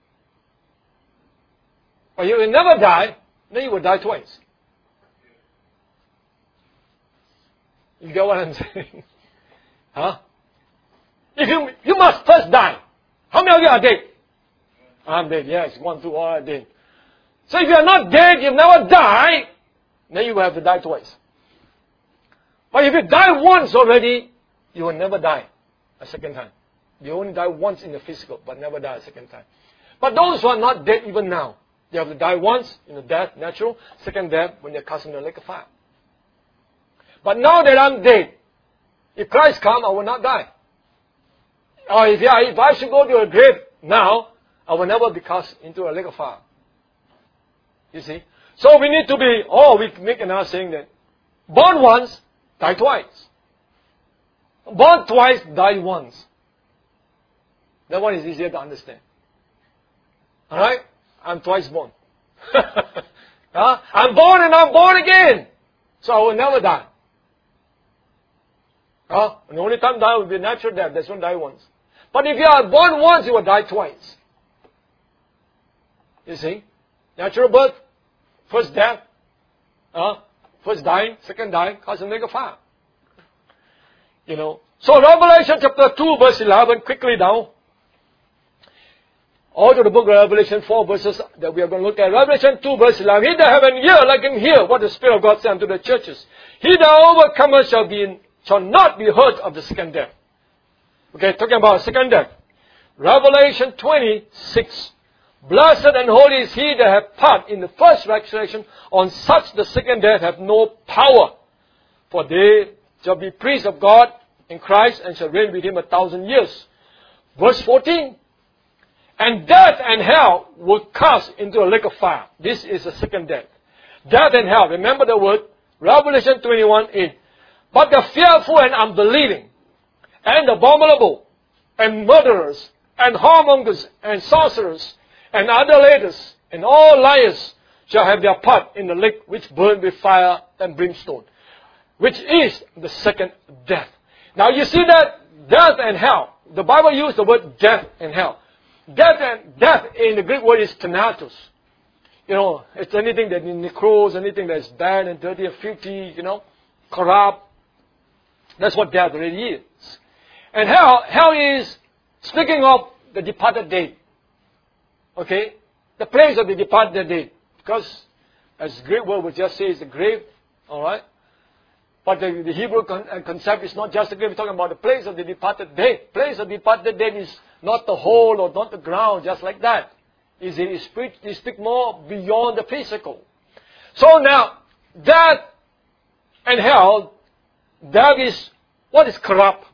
Or you will never die, then you will die twice. You get what I'm saying? Huh? If you must first die. How many of you are dead? I'm dead, yes. 1, 2, all are dead. So if you are not dead, you never die, then you will have to die twice. But if you die once already, you will never die a second time. You only die once in the physical, but never die a second time. But those who are not dead even now, they have to die once in the death, natural, second death when they're cast in the lake of fire. But now that I'm dead, if Christ comes, I will not die. Or if I should go to a grave now, I will never be cast into a lake of fire. You see? So we need to be, we make another saying that, born once, die twice. Born twice, die once. That one is easier to understand. Alright? I'm twice born. I'm born and I'm born again. So I will never die. And the only time die will be natural death. That's when die once. But if you are born once, you will die twice. You see? Natural birth, first death, first dying, second dying, cause a lake of fire. So Revelation chapter 2 verse 11, quickly now. All to the book of Revelation 4 verses that we are going to look at. Revelation 2 verse 11. He that have an ear, let him hear what the Spirit of God said unto the churches. He that overcometh shall not be hurt of the second death. Okay, talking about second death. Revelation 26. Blessed and holy is he that hath part in the first resurrection. On such the second death hath no power. For they shall be priests of God in Christ and shall reign with him 1,000 years. Verse 14. And death and hell will cast into a lake of fire. This is the second death. Death and hell. Remember the word. Revelation 21:8. But the fearful and unbelieving, and abominable, and murderers, and whoremongers, and sorcerers, and idolaters, And all liars shall have their part in the lake which burn with fire and brimstone, which is the second death. Now you see that death and hell. The Bible used the word death and hell. Death in the Greek word is thanatos. You know, it's anything that necros, anything that's bad and dirty and filthy, corrupt. That's what death really is. And hell is, speaking of the departed dead. Okay? The place of the departed dead. Because, as the Greek word would just say, it's the grave. Alright? But the Hebrew concept is not just the grave. We're talking about the place of the departed dead. Place of the departed dead is not the hole or not the ground, just like that. It speaks more beyond the physical. So now, death and hell, that is what is corrupt.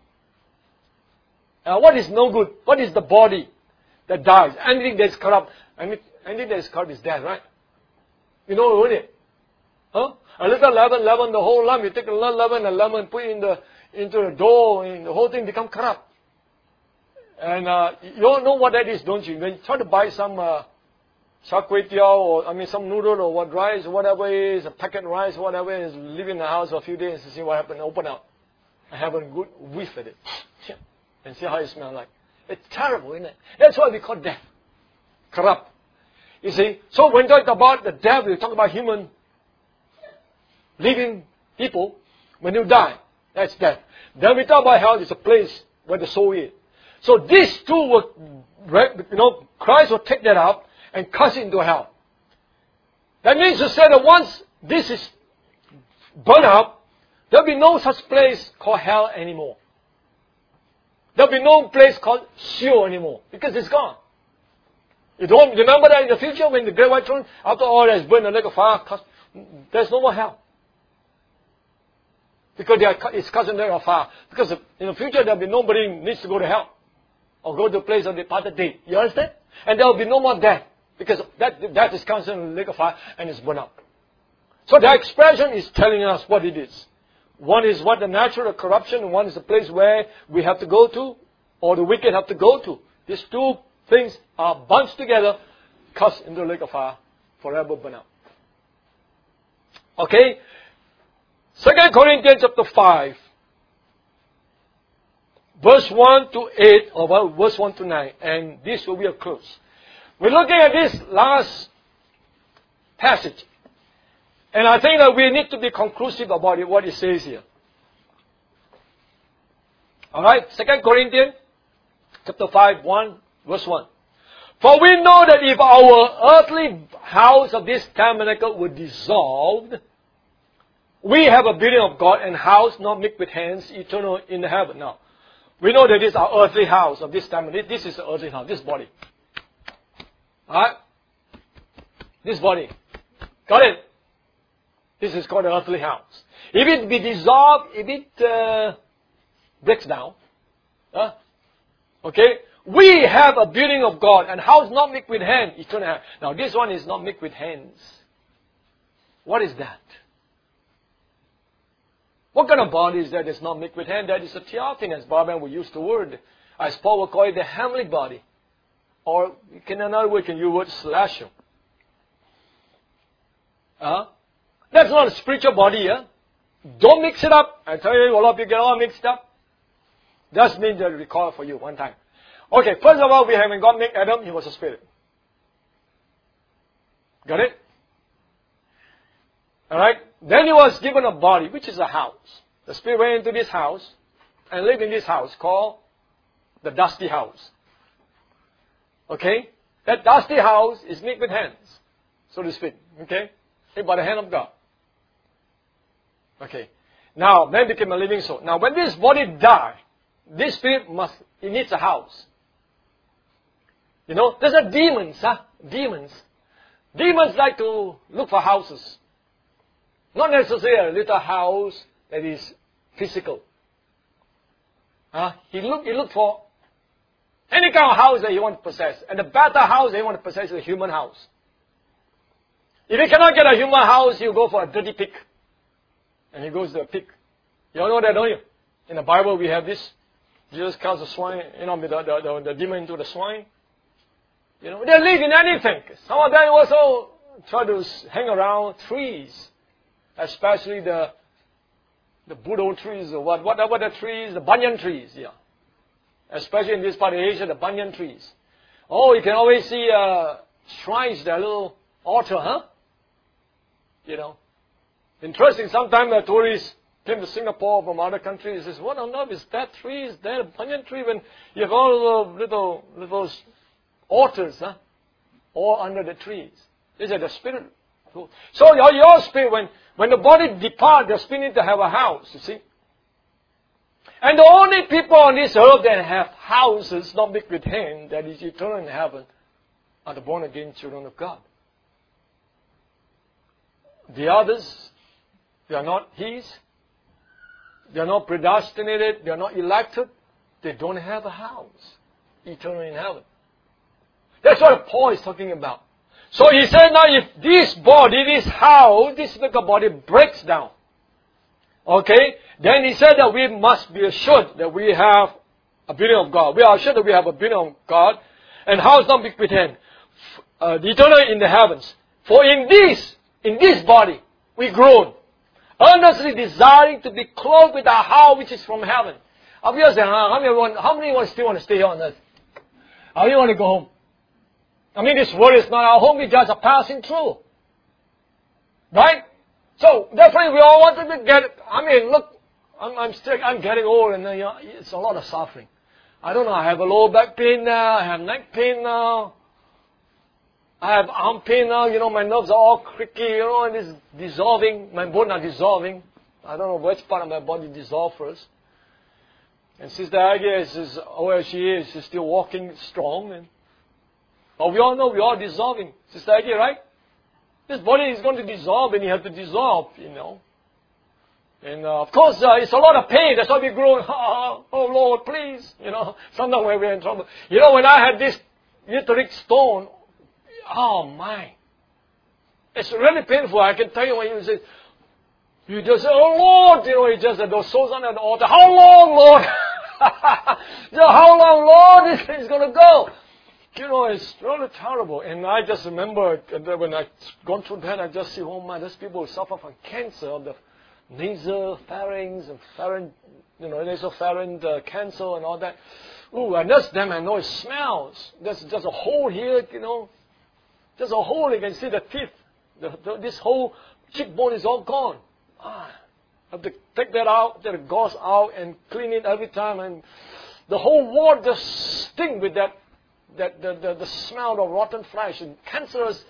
What is no good? What is the body that dies? Anything that is corrupt. Anything that is corrupt is death, right? You know, wouldn't it? Huh? A little leaven, the whole lump. You take a little leaven and lemon, put it into the dough, and the whole thing become corrupt. And you all know what that is, don't you? When you try to buy some char kway teow, or some noodle or what rice, whatever it is, a packet rice, whatever it is, leave in the house for a few days and see what happens. Open up. I have a good whiff at it. And see how it smells like. It's terrible, isn't it? That's why we call death. Corrupt. You see? So when we talk about the death, we talk about human living people. When you die, that's death. Then we talk about hell, it's a place where the soul is. So these two will, Christ will take that up and cast it into hell. That means to say that once this is burned up, there'll be no such place called hell anymore. There'll be no place called Sheol anymore, because it's gone. You don't remember that in the future when the great white throne, after all that is burned in the lake of fire, there's no more hell. Because it's cast in the lake of fire. Because in the future there'll be nobody needs to go to hell or go to the place of the departed dead. You understand? And there'll be no more death, because that is cast in the lake of fire and it's burned up. So the expression is telling us what it is. One is what the natural corruption, one is the place where we have to go to, or the wicked have to go to. These two things are bunched together, cast into the lake of fire, forever burn out. Okay? 2 Corinthians chapter 5, verse 1 to 8, or verse 1 to 9, and this will be a close. We're looking at this last passage. And I think that we need to be conclusive about it, what it says here. Alright, 2 Corinthians chapter 5, verse 1. For we know that if our earthly house of this tabernacle were dissolved, we have a building of God and house not made with hands, eternal in the heaven. Now, we know that this is our earthly house of this tabernacle. This is the earthly house, this body. Alright? This body. Got it? This is called the earthly house. If it be dissolved, if it breaks down, okay, we have a building of God and house not made with hands, eternal heaven. Now this one is not made with hands. What is that? What kind of body is that that's not made with hands? That is a theophanes. Barban will use the word. As Paul will call it the heavenly body. Or another way can use the word celestial. That's not a spiritual body, yeah? Don't mix it up. I tell you, a lot of people get all mixed up. Just means that recall for you one time. Okay, first of all, we haven't God made Adam, he was a spirit. Got it? Alright? Then he was given a body, which is a house. The spirit went into this house and lived in this house called the dusty house. Okay? That dusty house is made with hands, so to speak. Okay? Made by the hand of God. Okay. Now, man became a living soul. Now, when this body dies, this spirit it needs a house. There's a demons, Demons. Demons like to look for houses. Not necessarily a little house that is physical. He look for any kind of house that he wants to possess. And the better house that he wants to possess is a human house. If he cannot get a human house, he'll go for a dirty pig. And he goes to a pig. You all know that, don't you? In the Bible, we have this. Jesus casts the swine, the demon into the swine. You know, they live in anything. Some of them also try to hang around trees, especially the Budo trees or whatever the trees, the banyan trees, yeah. Especially in this part of Asia, the banyan trees. Oh, you can always see shrines, their little altar, huh? You know. Interesting, sometimes the tourists came to Singapore from other countries and says, what on earth is that tree? Is that a banyan tree? When you have all the little altars, huh? All under the trees. These are the spirit. So your spirit, when the body departs, the spirit needs to have a house, you see. And the only people on this earth that have houses not big with him, that is eternal in heaven, are the born again children of God. The others, they are not His. They are not predestinated. They are not elected. They don't have a house eternal in heaven. That's what Paul is talking about. So he said, now if this body, this house, this physical body breaks down, okay, then he said that we must be assured that we have a building of God. We are assured that we have a building of God, and house not big with him. The eternal in the heavens. For in this body, we groan, earnestly desiring to be clothed with our house which is from heaven. Obviously, how many still want to stay here on earth? How many want to go home? I mean, this world is not our home, we just are passing through. Right? So, definitely we all want to get, I mean, look, I'm getting old and it's a lot of suffering. I don't know, I have a lower back pain now, I have neck pain now, I have arm pain now, my nerves are all creaky, and it's dissolving, my bones are dissolving. I don't know which part of my body dissolves first. And Sister Aggie is, where she is, she's still walking strong. But we all know we're all dissolving. Sister Aggie, right? This body is going to dissolve and you have to dissolve, And of course, it's a lot of pain. That's why we grow, oh Lord, please. Sometimes when we're in trouble. When I had this uteric stone, oh my. It's really painful. I can tell you when you just say, oh Lord, it's just that those souls under the altar. How long, Lord? How long, Lord, this thing's going to go? It's really terrible. And I just remember when I gone through that, I just see, oh my, those people who suffer from cancer of the nasopharynx and nasopharynx cancer and all that. Ooh, and that's them, I know it smells. There's just a hole here, There's a hole, you can see the teeth. This whole cheekbone is all gone. I have to take that out, take the gauze out and clean it every time. And the whole ward just stink with the smell of rotten flesh and cancerous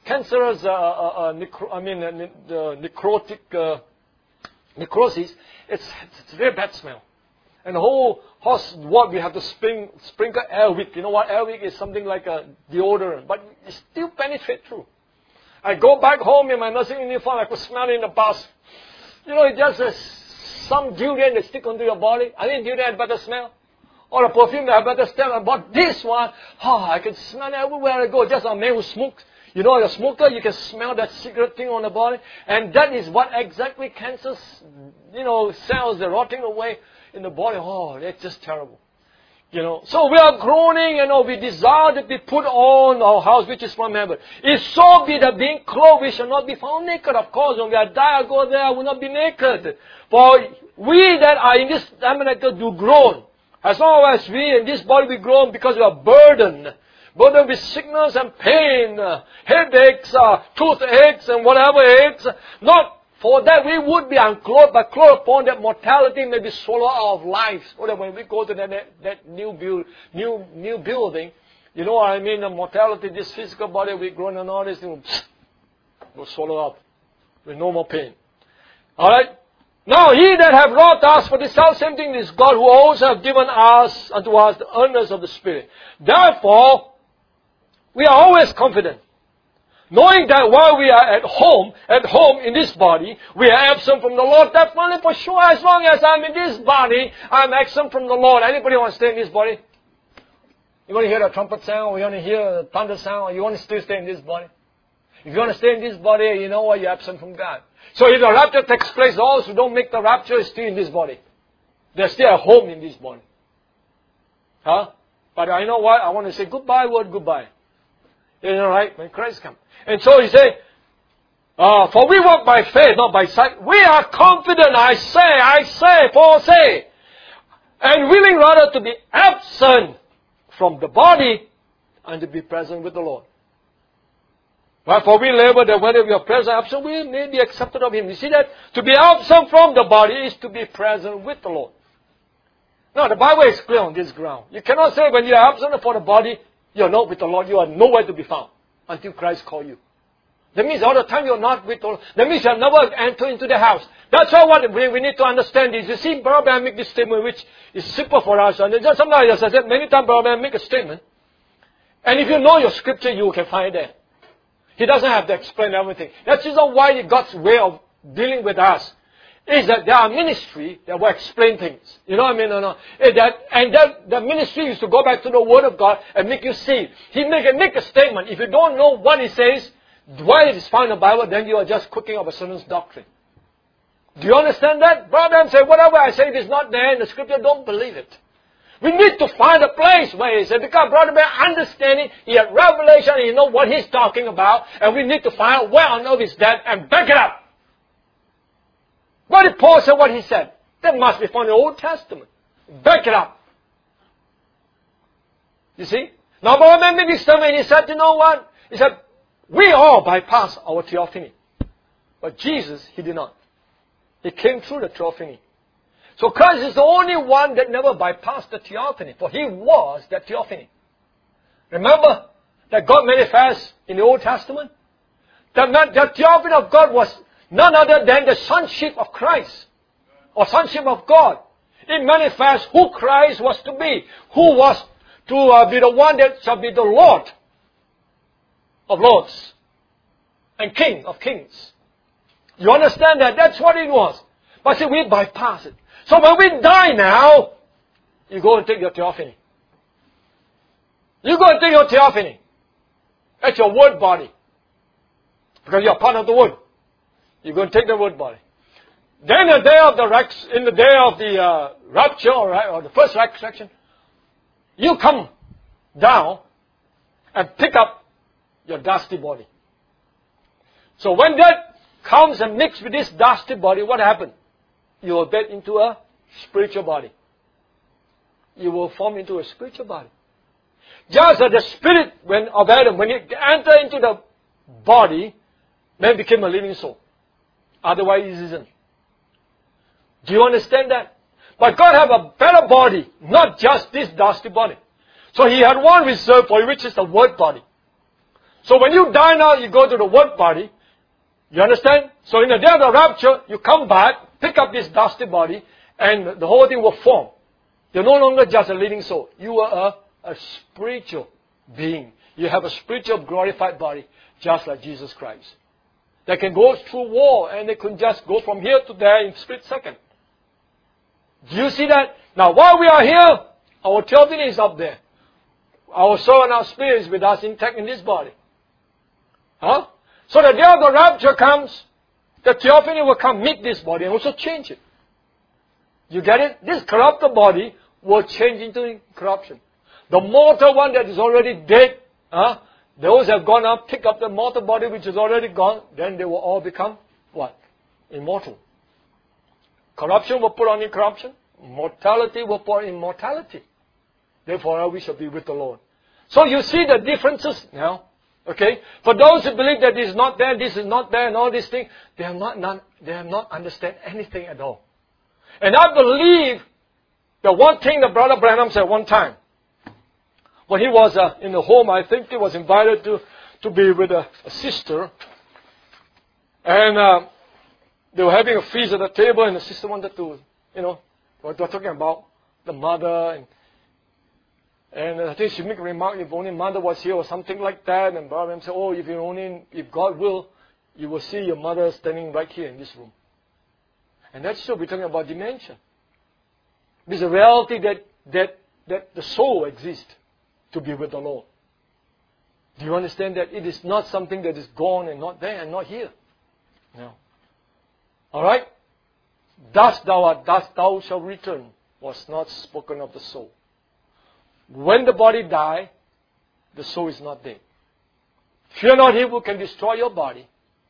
necrosis. It's a very bad smell. And the whole house ward we have to sprinkle Airwick. You know what? Airwick is something like a deodorant, but it still penetrates through. I go back home in my nursing uniform, I could smell it in the bus. It just some durian that stick onto your body. I think durian had better smell. Or a perfume that had better smell. But this one, I can smell it everywhere I go. Just a man who smokes. A smoker, you can smell that cigarette thing on the body. And that is what exactly cancer, cells are rotting away in the body. Oh, that's just terrible. So we are groaning, we desire to be put on our house which is from heaven. If so be that being clothed, we shall not be found naked. Of course, when we are die, I go there, I will not be naked. For we that are in this tabernacle do groan. As long as we in this body we groan because we are burdened with sickness and pain, headaches, toothaches and whatever aches. Not for that we would be unclothed, but clothed upon that mortality may be swallowed out of life. So that when we go to that new building, you know what I mean? The mortality, this physical body, we groan and all this thing will swallow up with no more pain. Alright? Now he that have wrought us for the self-same thing is God, who also have given us unto us the earnest of the Spirit. Therefore, we are always confident, knowing that while we are at home in this body, we are absent from the Lord. Definitely for sure, as long as I'm in this body, I'm absent from the Lord. Anybody want to stay in this body? You want to hear the trumpet sound, or you want to hear the thunder sound, or you want to still stay in this body? If you want to stay in this body, you know what? You're absent from God. So if the rapture takes place, those who don't make the rapture is still in this body. They're still at home in this body. But I know what? I want to say goodbye, word goodbye. You know, right? When Christ comes. And so he said, for we walk by faith, not by sight. We are confident, I say, Paul say, and willing rather to be absent from the body and to be present with the Lord. For we labor that whether we are present or absent, we may be accepted of Him. You see that? To be absent from the body is to be present with the Lord. Now, the Bible is clear on this ground. You cannot say when you are absent from the body, you are not with the Lord, you are nowhere to be found until Christ calls you. That means all the time you are not with the Lord. That means you have never entered into the house. That's all what we need to understand is. You see, Brother Branham make this statement which is simple for us. And just sometimes, as I said, many times Brother Branham make a statement. And if you know your scripture, you can find it there. He doesn't have to explain everything. That's just why God's way of dealing with us is that there are ministry that will explain things. You know what I mean? The ministry is to go back to the Word of God and make you see. He make a statement. If you don't know what He says, why it is found in the Bible, then you are just cooking up a certain doctrine. Do you understand that? Brother say, whatever I say, it is not there in the scripture, don't believe it. We need to find a place where he said, because Brother Man understanding, he had revelation, he knows what he's talking about, and we need to find out where on earth is that and back it up. What did Paul say what he said? That must be from the Old Testament. Back it up. You see? Now Brother Man made this statement, he said, you know what? He said, we all bypass our theophany. But Jesus, He did not. He came through the theophany. So Christ is the only one that never bypassed the theophany, for He was that theophany. Remember that God manifests in the Old Testament? The theophany of God was none other than the sonship of Christ, or sonship of God. It manifests who Christ was to be, who was to be the one that shall be the Lord of lords and King of kings. You understand that? That's what it was. But see, we bypass it. So when we die now, you go and take your theophany. You go and take your theophany. That's your word body. Because you're part of the word. You go and take the word body. Then in the day of the rapture, or the first resurrection, you come down and pick up your dusty body. So when that comes and mixes with this dusty body, what happens? You will get into a spiritual body. You will form into a spiritual body. Just as the spirit of Adam, when it entered into the body, man became a living soul. Otherwise, it isn't. Do you understand that? But God have a better body, not just this dusty body. So He had one reserved for you, which is the word body. So when you die now, you go to the word body. You understand? So in the day of the rapture, you come back, pick up this dusty body, and the whole thing will form. You're no longer just a living soul. You are a spiritual being. You have a spiritual glorified body, just like Jesus Christ. They can go through war, and they can just go from here to there in a split second. Do you see that? Now, while we are here, our theophany is up there. Our soul and our spirit is with us intact in this body. Huh? So the day of the rapture comes, the theophany will come meet this body and also change it. You get it? This corrupted body will change into incorruption. The mortal one that is already dead, those have gone up, pick up the mortal body which is already gone, then they will all become what? Immortal. Corruption will put on incorruption. Mortality will put on immortality. Therefore, we shall be with the Lord. So you see the differences now. Okay? For those who believe that this is not there, this is not there, and all these things, they have not understand anything at all. And I believe the one thing that Brother Branham said one time, when he was in the home, I think he was invited to be with a sister, and they were having a feast at the table, and the sister wanted to, what they're talking about, the mother, and I think she made a remark, if only mother was here or something like that. And Brother said, if God will, you will see your mother standing right here in this room. And that's still we're talking about dimension. It's a reality that the soul exists to be with the Lord. Do you understand that? It is not something that is gone and not there and not here. No. Alright? Thus thou shalt return was not spoken of the soul. When the body dies, the soul is not dead. Fear not him who can destroy your body,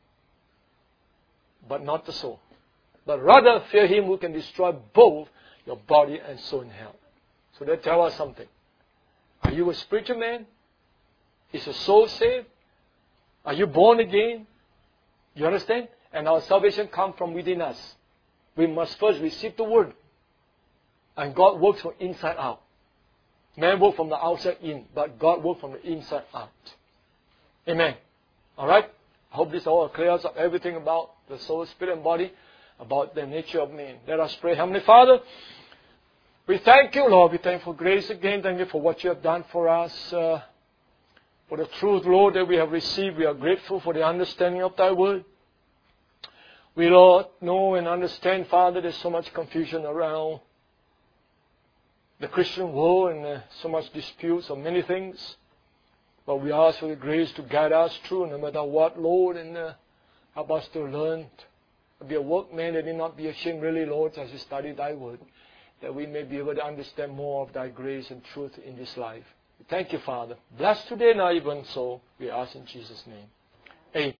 but not the soul. But rather fear him who can destroy both your body and soul in hell. So that tells us something. Are you a spiritual man? Is your soul saved? Are you born again? You understand? And our salvation comes from within us. We must first receive the Word. And God works from inside out. Man works from the outside in, but God works from the inside out. Amen. Alright? I hope this all clears up everything about the soul, spirit, and body, about the nature of man. Let us pray. Heavenly Father, we thank you, Lord. We thank you for grace again. Thank you for what you have done for us. For the truth, Lord, that we have received. We are grateful for the understanding of Thy Word. We, Lord, know and understand, Father, there's so much confusion around the Christian world and so much disputes on many things. But we ask for the grace to guide us through no matter what, Lord, and help us to learn to be a workman that need not be ashamed, really, Lord, as we study Thy Word, that we may be able to understand more of Thy grace and truth in this life. Thank you, Father. Bless today, now even so, we ask in Jesus' name. Amen.